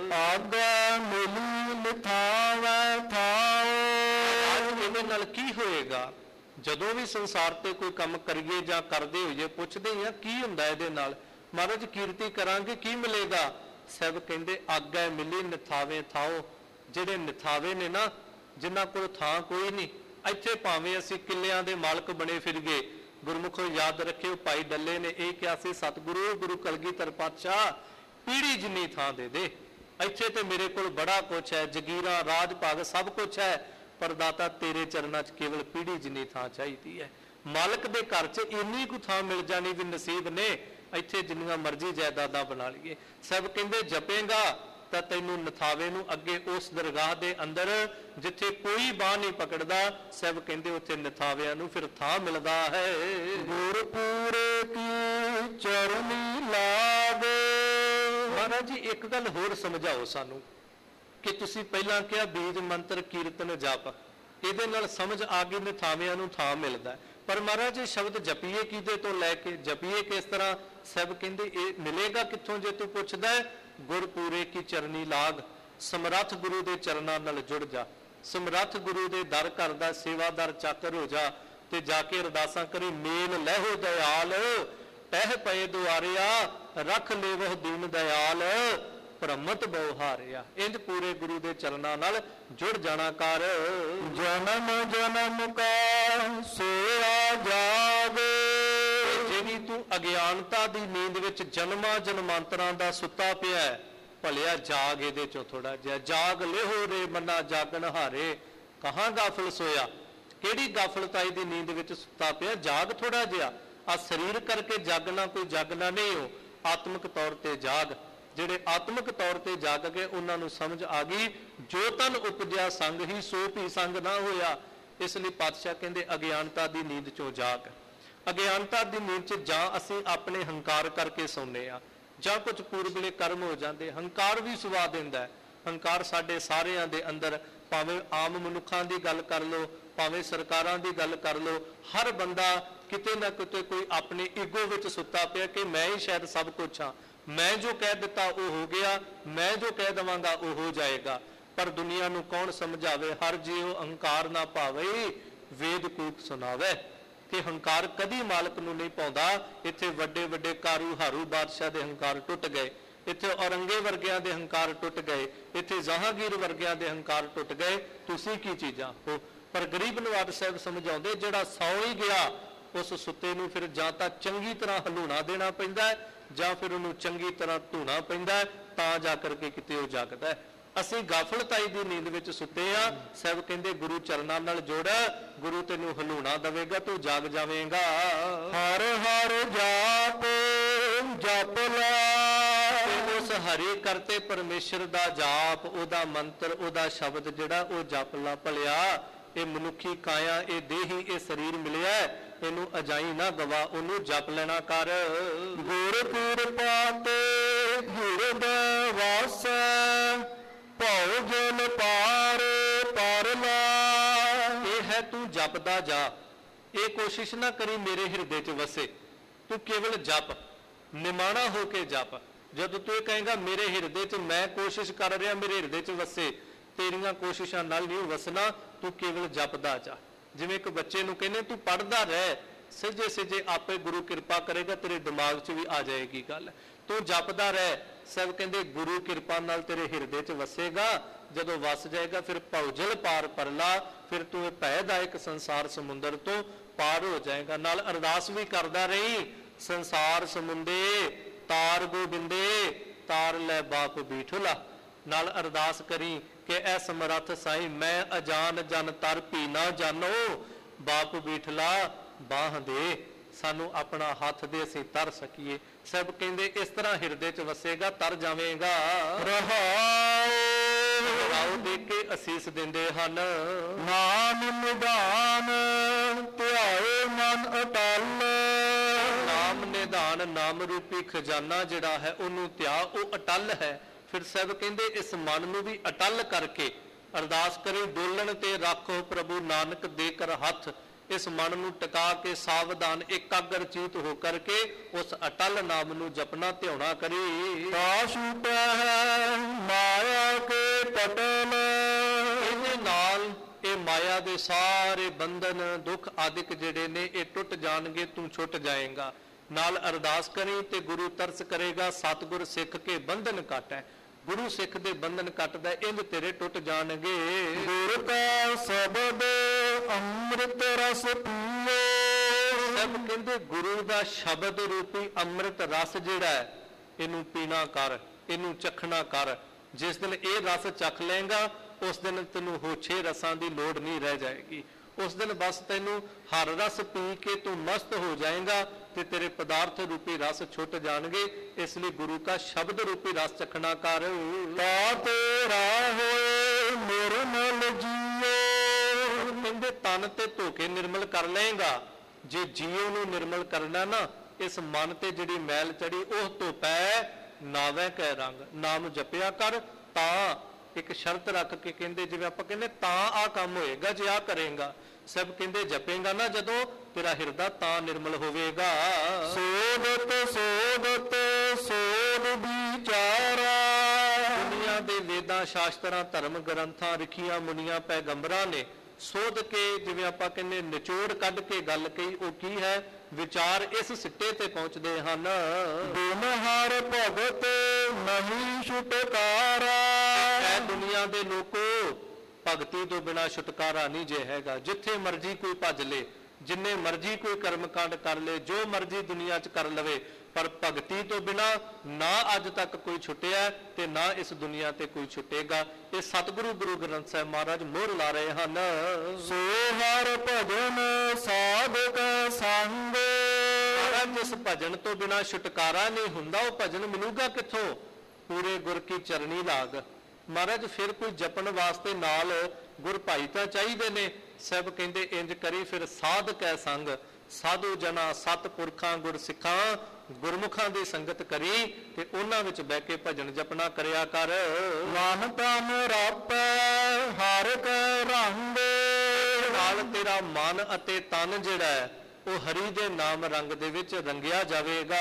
ਆਗਾ ਮਿਲੀ ਲਿਥਾਵੈ ਥਾਓ। ਇਹਦੇ ਨਾਲ ਕੀ ਹੋਏਗਾ? ਜਦੋਂ ਵੀ ਸੰਸਾਰ ਤੇ ਕੋਈ ਕੰਮ ਕਰੀਏ ਜਾਂ ਕਰਦੇ ਹੋਈਏ ਪੁੱਛਦੇ ਹਾਂ ਕੀ ਹੁੰਦਾ ਇਹਦੇ ਨਾਲ। ਮਹਾਰਾਜ ਕੀਰਤੀ ਕਰਾਂਗੇ ਕੀ ਮਿਲੇਗਾ? ਸਾਹਿਬ ਕਹਿੰਦੇ ਆਗਾ ਮਿਲੀ ਨਿਥਾਵੇ ਥਾਓ। ਜਿਹੜੇ ਨਿਥਾਵੇ ਨੇ ਨਾ, ਜਿਨ੍ਹਾਂ ਕੋਲ ਥਾਂ ਕੋਈ ਨਹੀਂ, ਇੱਥੇ ਭਾਵੇਂ ਅਸੀਂ ਕਿੱਲਿਆਂ ਦੇ ਮਾਲਕ ਬਣੇ ਫਿਰ ਗਏ। ਗੁਰਮੁਖੋ ਯਾਦ ਰੱਖਿਓ ਭਾਈ ਡੱਲੇ ਨੇ ਇਹ ਕਿਹਾ ਸੀ ਸਤਿਗੁਰੂ ਗੁਰੂ ਕਲਗੀਧਰ ਪਾਤਸ਼ਾਹ ਪੀੜੀ ਜਿੰਨੀ ਥਾਂ ਦੇ ਦੇ। ਇੱਥੇ ਤੇ ਮੇਰੇ ਕੋਲ ਬੜਾ ਕੁਛ ਹੈ, ਜਗੀਰਾਂ ਰਾਜ ਭਾਗ ਸਭ ਕੁਛ ਹੈ, ਪਰ ਦਾਤਾ ਤੇਰੇ ਚਰਨਾਂ 'ਚ ਕੇਵਲ ਪੀੜੀ ਜਿੰਨੀ ਥਾਂ ਚਾਹੀਦੀ ਹੈ। ਮਾਲਕ ਦੇ ਘਰ 'ਚ ਇੰਨੀ ਕੁ ਥਾਂ ਮਿਲ ਜਾਣੀ ਵੀ ਨਸੀਬ ਨੇ, ਇੱਥੇ ਜਿੰਨੀਆਂ ਮਰਜ਼ੀ ਜਾਇਦਾਦਾਂ ਬਣਾ ਲਈਏ। ਸਭ ਕਹਿੰਦੇ ਜਪੇਗਾ ਤਾਂ ਤੈਨੂੰ ਨਥਾਵੇ ਨੂੰ ਅੱਗੇ ਉਸ ਦਰਗਾਹ ਦੇ ਅੰਦਰ ਜਿੱਥੇ ਕੋਈ ਬਾਹ ਨਹੀਂ ਪਕੜਦਾ, ਸਭ ਕਹਿੰਦੇ ਉੱਥੇ ਨਥਾਵਿਆਂ ਨੂੰ ਫਿਰ ਥਾਂ ਮਿਲਦਾ ਹੈ। ਗੁਰਪੂਰੇ ਕੀ ਚਰਨੀ ਲਾਗੇ। ਮਹਾਰਾਜ ਜੀ ਇੱਕ ਗੱਲ ਹੋਰ ਸਮਝਾਓ ਸਾਨੂੰ ਕਿ ਤੁਸੀਂ ਪਹਿਲਾਂ ਕਿਹਾ ਬੀਜ ਮੰਤਰ ਕੀਰਤਨ ਜਪ, ਇਹਦੇ ਨਾਲ ਸਮਝ ਆ ਗਈ ਨੇ ਥਾਵਿਆਂ ਨੂੰ ਥਾਂ ਮਿਲਦਾ, ਪਰ ਮਹਾਰਾਜ ਇਹ ਸ਼ਬਦ ਜਪੀਏ ਕਿਹਦੇ ਤੋਂ ਲੈ ਕੇ, ਜਪੀਏ ਕਿਸ ਤਰ੍ਹਾਂ? ਸਭ ਕਹਿੰਦੇ ਇਹ ਮਿਲੇਗਾ ਕਿੱਥੋਂ? ਜੇ ਤੂੰ ਪੁੱਛਦਾ ਹੈ, ਗੁਰਪੂਰੇ ਕੀ ਚਰਨੀ ਲਾਗ, ਸਮਰੱਥ ਗੁਰੂ ਦੇ ਚਰਨਾਂ ਨਾਲ ਜੁੜ ਜਾ, ਸਮਰੱਥ ਗੁਰੂ ਦੇ ਦਰ ਘਰ ਦਾ ਸੇਵਾਦਾਰ ਚਾਕਰ ਹੋ ਜਾ ਤੇ ਜਾ ਕੇ ਅਰਦਾਸਾਂ ਕਰੀ, ਮੇਲ ਲਹਿੋ ਦਇਆਲ ਟਹਿ ਪਏ ਦੁਆਰਿਆ, ਰੱਖ ਲੇਵੋ ਦੀਨ ਦਇਆਲ ਭ੍ਰਮਤ ਬਹੁ ਹਾਰਿਆ। ਇੰਜ ਪੂਰੇ ਗੁਰੂ ਦੇ ਚਰਨਾਂ ਨਾਲ ਜੁੜ ਜਾਣਾ ਕਰ। ਜਨਮ ਜਨਮ ਕਾ ਸੋਇਆ ਜਾਗ, ਜਿਹੜੀ ਤੂੰ ਅਗਿਆਨਤਾ ਦੀ ਨੀਂਦ ਵਿੱਚ ਜਨਮਾਂ ਜਨਮਾਂਤਰਾਂ ਦਾ ਸੁੱਤਾ ਪਿਆ ਹੈ, ਭਲਿਆ ਜਾਗ ਇਹਦੇ ਚੋਂ ਥੋੜਾ ਜਿਹਾ। ਜਾਗ ਲਿਹੋ ਰੇ ਮਨਾ ਜਾਗਣ ਹਾਰੇ, ਕਹਾਂ ਗਾਫਲ ਸੋਇਆ। ਕਿਹੜੀ ਗਾਫਲਤਾਈ ਦੀ ਨੀਂਦ ਵਿੱਚ ਸੁੱਤਾ ਪਿਆ? ਜਾਗ ਥੋੜਾ ਜਿਹਾ। ਆ ਸਰੀਰ ਕਰਕੇ ਜਾਗਣਾ ਕੋਈ ਜਾਗਣਾ ਨਹੀਂ ਹੋ, ਆਤਮਿਕ ਤੌਰ ਤੇ ਜਾਗ। ਜਿਹੜੇ ਆਤਮਿਕ ਤੌਰ ਤੇ ਜਾਗ ਗਏ ਉਹਨਾਂ ਨੂੰ ਸਮਝ ਆ ਗਈ, ਜੋ ਤਨ ਉਪਜਿਆ ਸੰਗ ਹੀ ਸੋ ਭੀ ਸੰਗ ਨਾ ਹੋਇਆ। ਇਸ ਲਈ ਪਾਤਸ਼ਾਹ ਕਹਿੰਦੇ ਅਗਿਆਨਤਾ ਦੀ ਨੀਂਦ ਚੋਂ ਜਾਗ। ਅਗਿਆਨਤਾ ਦੀ ਨੀਂਦ 'ਚ ਜਾਂ ਅਸੀਂ ਆਪਣੇ ਹੰਕਾਰ ਕਰਕੇ ਸੌਂਦੇ ਆ, ਜਾਂ ਕੁਝ ਪੂਰਬਲੇ ਕਰਮ ਹੋ ਜਾਂਦੇ। ਹੰਕਾਰ ਵੀ ਸੁਵਾ ਦਿੰਦਾ ਹੈ। ਹੰਕਾਰ ਸਾਡੇ ਸਾਰਿਆਂ ਦੇ ਅੰਦਰ, ਭਾਵੇਂ ਆਮ ਮਨੁੱਖਾਂ ਦੀ ਗੱਲ ਕਰ ਲਓ, ਭਾਵੇਂ ਸਰਕਾਰਾਂ ਦੀ ਗੱਲ ਕਰ ਲਓ, ਹਰ ਬੰਦਾ ਕਿਤੇ ਨਾ ਕਿਤੇ ਕੋਈ ਆਪਣੇ ਈਗੋ ਵਿੱਚ ਸੁੱਤਾ ਪਿਆ ਕਿ ਮੈਂ ਹੀ ਸ਼ਾਇਦ ਸਭ ਕੁਛ ਹਾਂ, ਮੈਂ ਜੋ ਕਹਿ ਦਿੱਤਾ ਉਹ ਹੋ ਗਿਆ, ਮੈਂ ਜੋ ਕਹਿ ਦੇਵਾਂਗਾ ਉਹ ਹੋ ਜਾਏਗਾ। ਪਰ ਦੁਨੀਆ ਨੂੰ ਕੌਣ ਸਮਝਾਵੇ? ਹਰ ਜੀਉ ਅਹੰਕਾਰ ਨਾ ਭਾਵੇ, ਵੇਦ ਕੂਕ ਸੁਣਾਵੇ। ਕਿ ਹੰਕਾਰ ਕਦੀ ਮਾਲਕ ਨੂੰ ਨਹੀਂ ਪਾਉਂਦਾ। ਇੱਥੇ ਵੱਡੇ ਵੱਡੇ ਕਾਰੂ ਹਾਰੂ ਬਾਦਸ਼ਾਹ ਦੇ ਹੰਕਾਰ ਟੁੱਟ ਗਏ, ਇੱਥੇ ਔਰੰਗੇ ਵਰਗਿਆਂ ਦੇ ਹੰਕਾਰ ਟੁੱਟ ਗਏ, ਇੱਥੇ ਜਹਾਂਗੀਰ ਵਰਗਿਆਂ ਦੇ ਹੰਕਾਰ ਟੁੱਟ ਗਏ। ਤੁਸੀਂ ਕੀ ਚੀਜ਼ਾਂ ਹੋ? ਪਰ ਗਰੀਬ ਨਵਾਜ਼ ਸਾਹਿਬ ਸਮਝਾਉਂਦੇ, ਜਿਹੜਾ ਸੌ ਹੀ ਗਿਆ ਉਸ ਸੁੱਤੇ ਨੂੰ ਫਿਰ ਜਾਂ ਤਾਂ ਚੰਗੀ ਤਰ੍ਹਾਂ ਹਲੂਣਾ ਦੇਣਾ ਪੈਂਦਾ ਜਾਂ ਫਿਰ ਉਹਨੂੰ ਚੰਗੀ ਤਰ੍ਹਾਂ ਧੂਣਾ ਪੈਂਦਾ, ਤਾਂ ਜਾ ਕਰਕੇ ਕਿਤੇ ਉਹ ਜਾਗਦਾ। ਅਸੀਂ ਗਾਫਲਤਾਈ ਦੀ ਨੀਂਦ ਵਿੱਚ ਸੁੱਤੇ ਆ। ਸਾਹਿਬ ਕਹਿੰਦੇ ਗੁਰੂ ਚਰਨਾਂ ਨਾਲ ਜੁੜ, ਗੁਰੂ ਤੈਨੂੰ ਹਲੂਣਾ ਦੇਵੇਗਾ, ਤੂੰ ਜਾਗ ਜਾਵੇਂਗਾ। ਹਰ ਹਰ ਜਾਪ ਜਪ ਲੈ, ਉਸ ਹਰੀ ਕਰਤੇ ਪਰਮੇਸ਼ਰ ਦਾ ਜਾਪ, ਉਹਦਾ ਮੰਤਰ, ਉਹਦਾ ਸ਼ਬਦ ਜਿਹੜਾ ਉਹ ਜਪ ਲਾ। ਭਲਿਆ ਇਹ ਮਨੁੱਖੀ ਕਾਇਆ, ਇਹ ਦੇਹੀ, ਇਹ ਸਰੀਰ ਮਿਲਿਆ, ਇਹਨੂੰ ਅਜਾਈ ਨਾ ਗਵਾ, ਉਹਨੂੰ ਜਪ ਲੈਣਾ ਕਰ। ਗੁਰ ਕਿਰਪਾ ਤੇ ਹਿਰਦੈ ਵਾਸੈ, ਭਉ ਜਲ ਪਾਰ ਪਰ ਲਾ। ਇਹ ਹੈ ਤੂੰ ਜਪਦਾ ਜਾ, ਇਹ ਕੋਸ਼ਿਸ਼ ਨਾ ਕਰੀ ਮੇਰੇ ਹਿਰਦੇ 'ਚ ਵਸੇ, ਤੂੰ ਕੇਵਲ ਜਪ, ਨਿਮਾਣਾ ਹੋ ਕੇ ਜਪ। ਜਦੋਂ ਤੂੰ ਇਹ ਕਹੇਗਾ ਮੇਰੇ ਹਿਰਦੇ 'ਚ ਮੈਂ ਕੋਸ਼ਿਸ਼ ਕਰ ਰਿਹਾ ਮੇਰੇ ਹਿਰਦੇ 'ਚ ਵਸੇ, ਤੇਰੀਆਂ ਕੋਸ਼ਿਸ਼ਾਂ ਨਾਲ ਨਹੀਂ ਵਸਣਾ, ਤੂੰ ਕੇਵਲ ਜਪਦਾ ਜਾ। ਜਿਵੇਂ ਇੱਕ ਬੱਚੇ ਨੂੰ ਕਹਿੰਦੇ ਤੂੰ ਪੜ੍ਹਦਾ ਰਹਿ, ਸਿੱਜੇ ਸਿੱਜੇ ਆਪੇ ਗੁਰੂ ਕਿਰਪਾ ਕਰੇਗਾ, ਤੇਰੇ ਦਿਮਾਗ 'ਚ ਵੀ ਆ ਜਾਏਗੀ ਗੱਲ, ਤੂੰ ਜਪਦਾ ਰਹਿ। ਸਭ ਕਹਿੰਦੇ ਗੁਰੂ ਕਿਰਪਾ ਨਾਲ ਤੇਰੇ ਹਿਰਦੇ 'ਚ ਵਸੇਗਾ, ਜਦੋਂ ਵਸ ਜਾਏਗਾ ਫਿਰ ਭਉਜਲ ਪਾਰ ਪਰਲਾ, ਫਿਰ ਤੂੰ ਇਹ ਭੈਦਾਇਕ ਸੰਸਾਰ ਸਮੁੰਦਰ ਤੋਂ ਪਾਰ ਹੋ ਜਾਏਗਾ। ਨਾਲ ਅਰਦਾਸ ਵੀ ਕਰਦਾ ਰਹੀ, ਸੰਸਾਰ ਸਮੁੰਦੇ ਤਾਰ ਗੋਬਿੰਦੇ, ਤਾਰ ਲੈ ਬਾਪ ਬੀਠਲਾ। ਨਾਲ ਅਰਦਾਸ ਕਰੀ ਕਿ ਐ ਸਮਰੱਥ ਸਾਈਂ ਮੈਂ ਅਜਾਨ ਜਨ ਤਰ ਭੀ ਨਾ ਜਾਨੋ, ਬਾਪ ਬੀਠਲਾ ਬਾਹ ਦੇ, ਸਾਨੂੰ ਆਪਣਾ ਹੱਥ ਦੇ ਅਸੀਂ ਤਰ ਸਕੀਏ। ਸਭ ਕਹਿੰਦੇ ਇਸ ਤਰ੍ਹਾਂ ਹਿਰਦੇ 'ਚ ਵਸੇਗਾ, ਤਰ ਜਾਵੇਂਗਾ। ਰਹਾਉ ਰਹਾਉ ਦੇ ਕੇ ਅਸੀਸ ਦਿੰਦੇ ਹਨ। ਨਾਮ ਨਿਧਾਨ ਧਿਆਏ ਮਨ ਅਟਲ, ਨਾਮ ਨਿਧਾਨ, ਨਾਮ ਰੂਪੀ ਖਜ਼ਾਨਾ ਜਿਹੜਾ ਹੈ ਉਹਨੂੰ ਧਿਆ, ਉਹ ਅਟਲ ਹੈ। ਫਿਰ ਸਭ ਕਹਿੰਦੇ ਇਸ ਮਨ ਨੂੰ ਵੀ ਅਟਲ ਕਰਕੇ ਅਰਦਾਸ ਕਰੇ, ਡੋਲਣ ਤੇ ਰੱਖੋ ਪ੍ਰਭੂ ਨਾਨਕ ਦੇ ਕਰ ਹੱਥ। ਇਸ ਮਨ ਨੂੰ ਟਿਕਾ ਕੇ ਸਾਵਧਾਨ ਇਕਾਗਰ ਚੀਤ ਹੋ ਕਰਕੇ ਉਸ ਅਟਲ ਨਾਮ ਨੂੰ ਜਪਣਾ ਧਿਆਉਣਾ ਕਰੀ। ਛੂਟਾ ਹੈ ਮਾਇਆ ਕੇ ਪਟਲ, ਇਹਦੇ ਨਾਲ ਇਹ ਮਾਇਆ ਦੇ ਸਾਰੇ ਬੰਧਨ ਦੁੱਖ ਆਦਿਕ ਜਿਹੜੇ ਨੇ ਇਹ ਟੁੱਟ ਜਾਣਗੇ, ਤੂੰ ਛੁੱਟ ਜਾਏਗਾ। ਨਾਲ ਅਰਦਾਸ ਕਰੀ ਤੇ ਗੁਰੂ ਤਰਸ ਕਰੇਗਾ, ਸਤਿਗੁਰ ਸਿੱਖ ਕੇ ਬੰਧਨ ਕੱਟੈ। ਗੁਰੂ ਸਿੱਖ ਦੇ ਬੰਧਨ ਕੱਟਦਾ, ਇੰਜ ਤੇਰੇ ਟੁੱਟ ਜਾਣਗੇ। ਗੁਰ ਕਾ ਸ਼ਬਦ ਅੰਮ੍ਰਿਤ ਰਸ ਪੀਓ, ਸਭ ਕਹਿੰਦੇ ਗੁਰੂ ਦਾ ਸ਼ਬਦ ਰੂਪੀ ਅੰਮ੍ਰਿਤ ਰਸ ਜਿਹੜਾ ਹੈ ਇਹਨੂੰ ਪੀਣਾ ਕਰ, ਇਹਨੂੰ ਚਖਣਾ ਕਰ। ਜਿਸ ਦਿਨ ਇਹ ਰਸ ਚਖ ਲਏਗਾ ਉਸ ਦਿਨ ਤੈਨੂੰ ਹੋਛੇ ਰਸਾਂ ਦੀ ਲੋੜ ਨਹੀਂ ਰਹਿ ਜਾਏਗੀ। ਉਸ ਦਿਨ ਬਸ ਤੈਨੂੰ ਹਰ ਰਸ ਪੀ ਕੇ ਤੂੰ ਮਸਤ ਹੋ ਜਾਏਗਾ ਤੇ ਤੇਰੇ ਪਦਾਰਥ ਰੂਪੀ ਰਸ ਛੁੱਟ ਜਾਣਗੇ। ਇਸ ਲਈ ਗੁਰੂ ਦਾ ਸ਼ਬਦ ਰੂਪੀ ਰਸ ਚਖਣਾ ਕਰ। ਤਾ ਤੇਰਾ ਹੋਏ ਨਿਰਮਲ ਜੀਓ, ਕਹਿੰਦੇ ਤਨ ਤੇ ਧੋ ਕੇ ਨਿਰਮਲ ਕਰ ਲਏਗਾ। ਜੇ ਜੀਓ ਨੂੰ ਨਿਰਮਲ ਕਰਨਾ ਨਾ, ਇਸ ਮਨ ਤੇ ਜਿਹੜੀ ਮੈਲ ਚੜੀ ਉਹ ਧੋਪੈ ਨਾਵੇਂ ਕੈ ਰੰਗ। ਨਾਮ ਜਪਿਆ ਕਰ ਤਾਂ ਇੱਕ ਸ਼ਰਤ ਰੱਖ ਕੇ ਕਹਿੰਦੇ, ਜਿਵੇਂ ਆਪਾਂ ਕਹਿੰਦੇ ਤਾਂ ਆ ਕੰਮ ਹੋਏਗਾ ਜੇ ਆ ਕਰੇਗਾ। ਸਭ ਕਹਿੰਦੇ ਜਪੇਗਾ ਨਾ ਜਦੋਂ, ਤੇਰਾ ਹਿਰਦਾ ਤਾਂ ਨਿਰਮਲ ਹੋਵੇਗਾ। ਸੋਧਤ ਸੋਧਤ ਸੋਧ ਵਿਚਾਰਾ। ਦੁਨੀਆ ਦੇ ਵੇਦਾਂ ਸ਼ਾਸਤਰਾਂ ਧਰਮ ਗ੍ਰੰਥਾਂ ਰਿਖੀਆਂ ਮੁਨੀਆਂ ਪੈਗੰਬਰਾਂ ਨੇ ਸੋਧ ਕੇ, ਜਿਵੇਂ ਆਪਾਂ ਕਹਿੰਦੇ ਨਿਚੋੜ ਕੱਢ ਕੇ ਗੱਲ ਕਹੀ, ਉਹ ਕੀ ਹੈ? ਵਿਚਾਰ ਇਸ ਸਿੱਟੇ ਤੇ ਪਹੁੰਚਦੇ ਹਨ, ਬਿਨ ਹਰ ਭਗਤ ਨਹੀਂ ਛੁਟਕਾਰਾ। ਐ ਦੁਨੀਆ ਦੇ ਲੋਕੋ, ਭਗਤੀ ਤੋਂ ਬਿਨਾ ਛੁਟਕਾਰਾ ਨਹੀਂ ਜੇ ਹੈਗਾ। ਜਿੱਥੇ ਮਰਜ਼ੀ ਕੋਈ ਭੱਜ ਲੇ, ਜਿੰਨੇ ਮਰਜ਼ੀ ਕੋਈ ਕਰਮਕਾਂਡ ਕਰ ਲੇ, ਜੋ ਮਰਜ਼ੀ ਦੁਨੀਆ 'ਚ ਕਰ ਲਵੇ, ਪਰ ਭਗਤੀ ਤੋਂ ਬਿਨਾ ਨਾ ਅੱਜ ਤੱਕ ਕੋਈ ਛੁੱਟਿਆ ਤੇ ਨਾ ਇਸ ਦੁਨੀਆ ਤੇ ਕੋਈ ਛੁੱਟੇਗਾ। ਇਹ ਸਤਿਗੁਰੂ ਗੁਰੂ ਗ੍ਰੰਥ ਸਾਹਿਬ ਮਹਾਰਾਜ ਮੋਹਰ ਲਾ ਰਹੇ ਹਨ। ਸੋ ਹਰ ਭਜਨ ਸਾਧਕ ਸੰਗ। ਜਿਸ ਭਜਨ ਤੋਂ ਬਿਨਾ ਛੁਟਕਾਰਾ ਨਹੀਂ ਹੁੰਦਾ, ਉਹ ਭਜਨ ਮਿਲੂਗਾ ਕਿੱਥੋਂ? ਪੂਰੇ ਗੁਰ ਕੀ ਚਰਨੀ ਲਾਗ। ਮਹਾਰਾਜ ਫਿਰ ਕੋਈ ਜਪਣ ਵਾਸਤੇ ਨਾਲ ਗੁਰ ਭਾਈ ਤਾਂ ਚਾਹੀਦੇ ਨੇ। ਸਭ ਕਹਿੰਦੇ ਇੰਜ ਕਰੀ ਫਿਰ ਸਾਧਕ ਹੈ ਸੰਗ। ਸਾਧੂ ਜਨਾ ਸਤਿਪੁਰਖਾਂ ਗੁਰ ਸਿੱਖਾਂ, ਗੁਰਮੁਖਾਂ ਦੀ ਸੰਗਤ ਕਰੀ ਤੇ ਉਹਨਾਂ ਵਿੱਚ ਬਹਿ ਕੇ ਭਜਨ ਜਪਣਾ ਕਰਿਆ ਕਰ। ਮਨ ਤਨ ਰਾਪੈ ਹਰ ਕੈ ਰੰਗ। ਨਾਲ ਤੇਰਾ ਮਨ ਅਤੇ ਤਨ ਜਿਹੜਾ ਹੈ ਉਹ ਹਰੀ ਦੇ ਨਾਮ ਰੰਗ ਦੇ ਵਿੱਚ ਰੰਗਿਆ ਜਾਵੇਗਾ।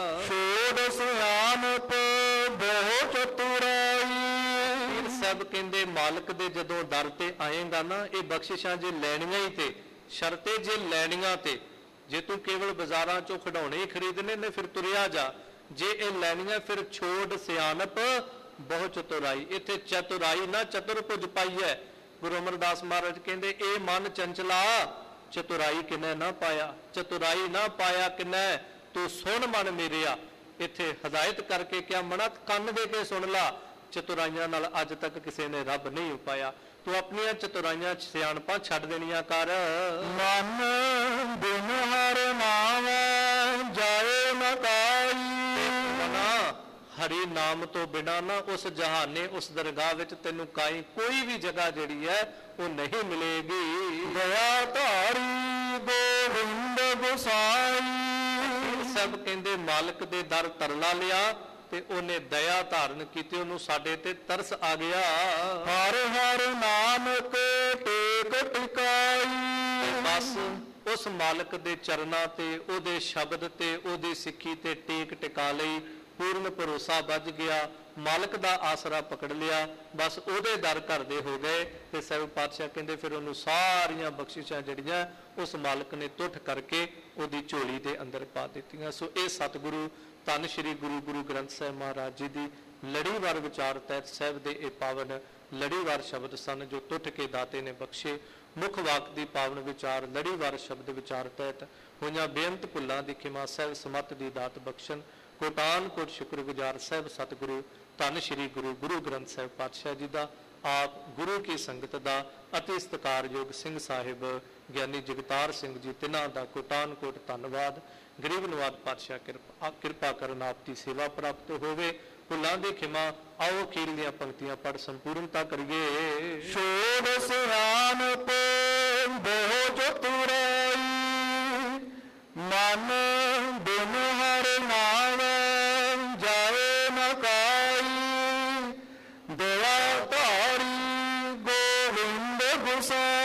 ਛੋੜ ਸਿਆਣਪ ਬਹੁ ਚਤੁਰਾਈ। ਸਭ ਕਹਿੰਦੇ ਮਾਲਕ ਦੇ ਜਦੋਂ ਦਰ ਤੇ ਆਏਗਾ ਨਾ, ਇਹ ਬਖਸ਼ਿਸ਼ਾਂ ਜੇ ਲੈਣੀਆਂ ਹੀ ਤੇ ਸ਼ਰਤੇ ਜੇ ਲੈਣੀਆਂ ਤੇ, ਜੇ ਤੂੰ ਕੇਵਲ ਬਾਜ਼ਾਰਾਂ ਚੋਂ ਖਿਡੌਣੇ ਹੀ ਖਰੀਦਣੇ ਨੇ ਫਿਰ ਤੁਰਿਆ ਜਾ। ਜੇ ਇਹ ਲੈਣੀਆਂ ਫਿਰ ਛੋੜ ਸਿਆਣਪ ਬਹੁ ਚਤੁਰਾਈ। ਇੱਥੇ ਚਤੁਰਾਈ ਨਾ ਚਤੁਰ ਭੁਜ ਪਾਈਐ। ਗੁਰੂ ਅਮਰਦਾਸ ਮਹਾਰਾਜ ਕਹਿੰਦੇ ਇਹ ਮਨ ਚੰਚਲਾ ਚਤੁਰਾਈ ਕਿਨੈ ਨਾ ਪਾਇਆ। ਚਤੁਰਾਈ ਨਾ ਪਾਇਆ ਕਿਨੈ ਤੂੰ ਸੁਣ ਮਨ ਮੇਰਿਆ। ਇੱਥੇ ਹਦਾਇਤ ਕਰਕੇ ਕਿਹਾ ਮਨਾ ਕੰਨ ਦੇ ਕੇ ਸੁਣ ਲਾ। ਚਤੁਰਾਈਆਂ ਨਾਲ ਅੱਜ ਤੱਕ ਕਿਸੇ ਨੇ ਰੱਬ ਨਹੀਂ ਉਪਾਇਆ। ਤੂੰ ਆਪਣੀਆਂ ਚਤੁਰਾਈਆਂ ਸਿਆਣਪਾਂ ਛੱਡ ਦੇਣੀਆਂ ਕਰ। ਮਨ ਬਿਨ ਹਰ ਨਾਮ ਜਾਏ ਨ ਕਾਈ। ਮਨਾ ਹਰੀ ਨਾਮ ਤੋਂ ਬਿਨਾ ਨਾ ਉਸ ਜਹਾਨੇ ਉਸ ਦਰਗਾਹ ਵਿੱਚ ਤੈਨੂੰ ਕਾਈ ਕੋਈ ਵੀ ਜਗ੍ਹਾ ਜਿਹੜੀ ਹੈ ਉਹ ਨਹੀਂ ਮਿਲੇਗੀ। ਦਇਆ ਧਾਰੀ ਗੋਬਿੰਦ ਗੁਸਾਈ। ਸਭ ਕਹਿੰਦੇ ਮਾਲਕ ਦੇ ਦਰ ਤਰਲਾ ਲਿਆ ਤੇ ਉਹਨੇ ਦਇਆ ਧਾਰਨ ਕੀਤੀ, ਉਹਨੂੰ ਸਾਡੇ ਤੇ ਤਰਸ ਆ ਗਿਆ। ਹਰ ਹਰ ਨਾਨਕ ਟੇਕ ਟਿਕਾਈ। ਬਸ ਉਸ ਮਾਲਕ ਦੇ ਚਰਨਾਂ ਤੇ, ਉਹਦੇ ਸ਼ਬਦ ਤੇ, ਉਹਦੀ ਸਿੱਖੀ ਤੇ ਟੇਕ ਟਿਕਾ ਲਈ। ਪੂਰਨ ਭਰੋਸਾ ਵੱਜ ਗਿਆ, ਮਾਲਕ ਦਾ ਆਸਰਾ ਪਕੜ ਲਿਆ, ਬਸ ਉਹਦੇ ਦਰ ਘਰ ਦੇ ਹੋ ਗਏ। ਤੇ ਸਾਹਿਬ ਪਾਤਸ਼ਾਹ ਕਹਿੰਦੇ ਫਿਰ ਉਹਨੂੰ ਸਾਰੀਆਂ ਬਖਸ਼ਿਸ਼ਾਂ ਜਿਹੜੀਆਂ ਉਸ ਮਾਲਕ ਨੇ ਤੁੱਠ ਕਰਕੇ ਉਹਦੀ ਝੋਲੀ ਦੇ ਅੰਦਰ ਪਾ ਦਿੱਤੀਆਂ। ਸੋ ਇਹ ਸਤਿਗੁਰੂ ਧੰਨ ਸ਼੍ਰੀ ਗੁਰੂ ਗੁਰੂ ਗ੍ਰੰਥ ਸਾਹਿਬ ਮਹਾਰਾਜ ਜੀ ਦੀ ਲੜੀਵਾਰ ਵਿਚਾਰ ਤਹਿਤ ਸਾਹਿਬ ਦੇ ਇਹ ਪਾਵਨ ਲੜੀਵਾਰ ਸ਼ਬਦ ਸਨ ਜੋ ਟੁੱਟ ਕੇ ਦਾਤੇ ਨੇ ਬਖਸ਼ੇ। ਮੁੱਖ ਵਾਕ ਦੀ ਪਾਵਨ ਵਿਚਾਰ ਲੜੀਵਾਰ ਸ਼ਬਦ ਵਿਚਾਰ ਤਹਿਤ ਹੋਈਆਂ ਬੇਅੰਤ ਭੁੱਲਾਂ ਦੀ ਖਿਮਾ ਸਾਹਿਬ ਸਮਤ ਦੀ ਦਾਤ ਬਖਸ਼ਣ। ਕੋਟਾਨ ਕੋਟ ਸ਼ੁਕਰਗੁਜ਼ਾਰ ਸਾਹਿਬ ਸਤਿਗੁਰੂ ਧੰਨ ਸ਼੍ਰੀ ਗੁਰੂ ਗੁਰੂ ਗ੍ਰੰਥ ਸਾਹਿਬ ਪਾਤਸ਼ਾਹ ਜੀ ਦਾ, ਆਪ ਗੁਰੂ ਕੀ ਸੰਗਤ ਦਾ, ਅਤੀ ਸਤਿਕਾਰਯੋਗ ਸਿੰਘ ਸਾਹਿਬ ਗਿਆਨੀ ਜਗਤਾਰ ਸਿੰਘ ਜੀ, ਤਿਨਾਂ ਦਾ ਕੋਟਾਨ ਕੋਟ ਧੰਨਵਾਦ। ਗਰੀਬ ਨਵਾਜ ਪਾਤਸ਼ਾਹ ਕਿਰਪਾ ਕਿਰਪਾ ਕਰਨ ਆਪ ਦੀ ਸੇਵਾ ਪ੍ਰਾਪਤ ਹੋਵੇ। ਭੁੱਲਾਂ ਦੀ ਖਿਮਾ। ਆਓ ਅਖੀਰ ਦੀਆਂ ਪੰਕਤੀਆਂ ਪੜ੍ਹ ਸੰਪੂਰਨਤਾ ਕਰੀਏ। ਛੋੜ ਸਿਆਣਪ ਬਹੁ ਚਤੁਰਾਈ। ਮਨ ਬਿਨ ਹਰ ਨਾਮ ਜਾਏ ਨ ਕਾਈ। ਦਇਆ ਧਾਰੀ ਗੋਬਿੰਦ ਗੁਸਾਈ।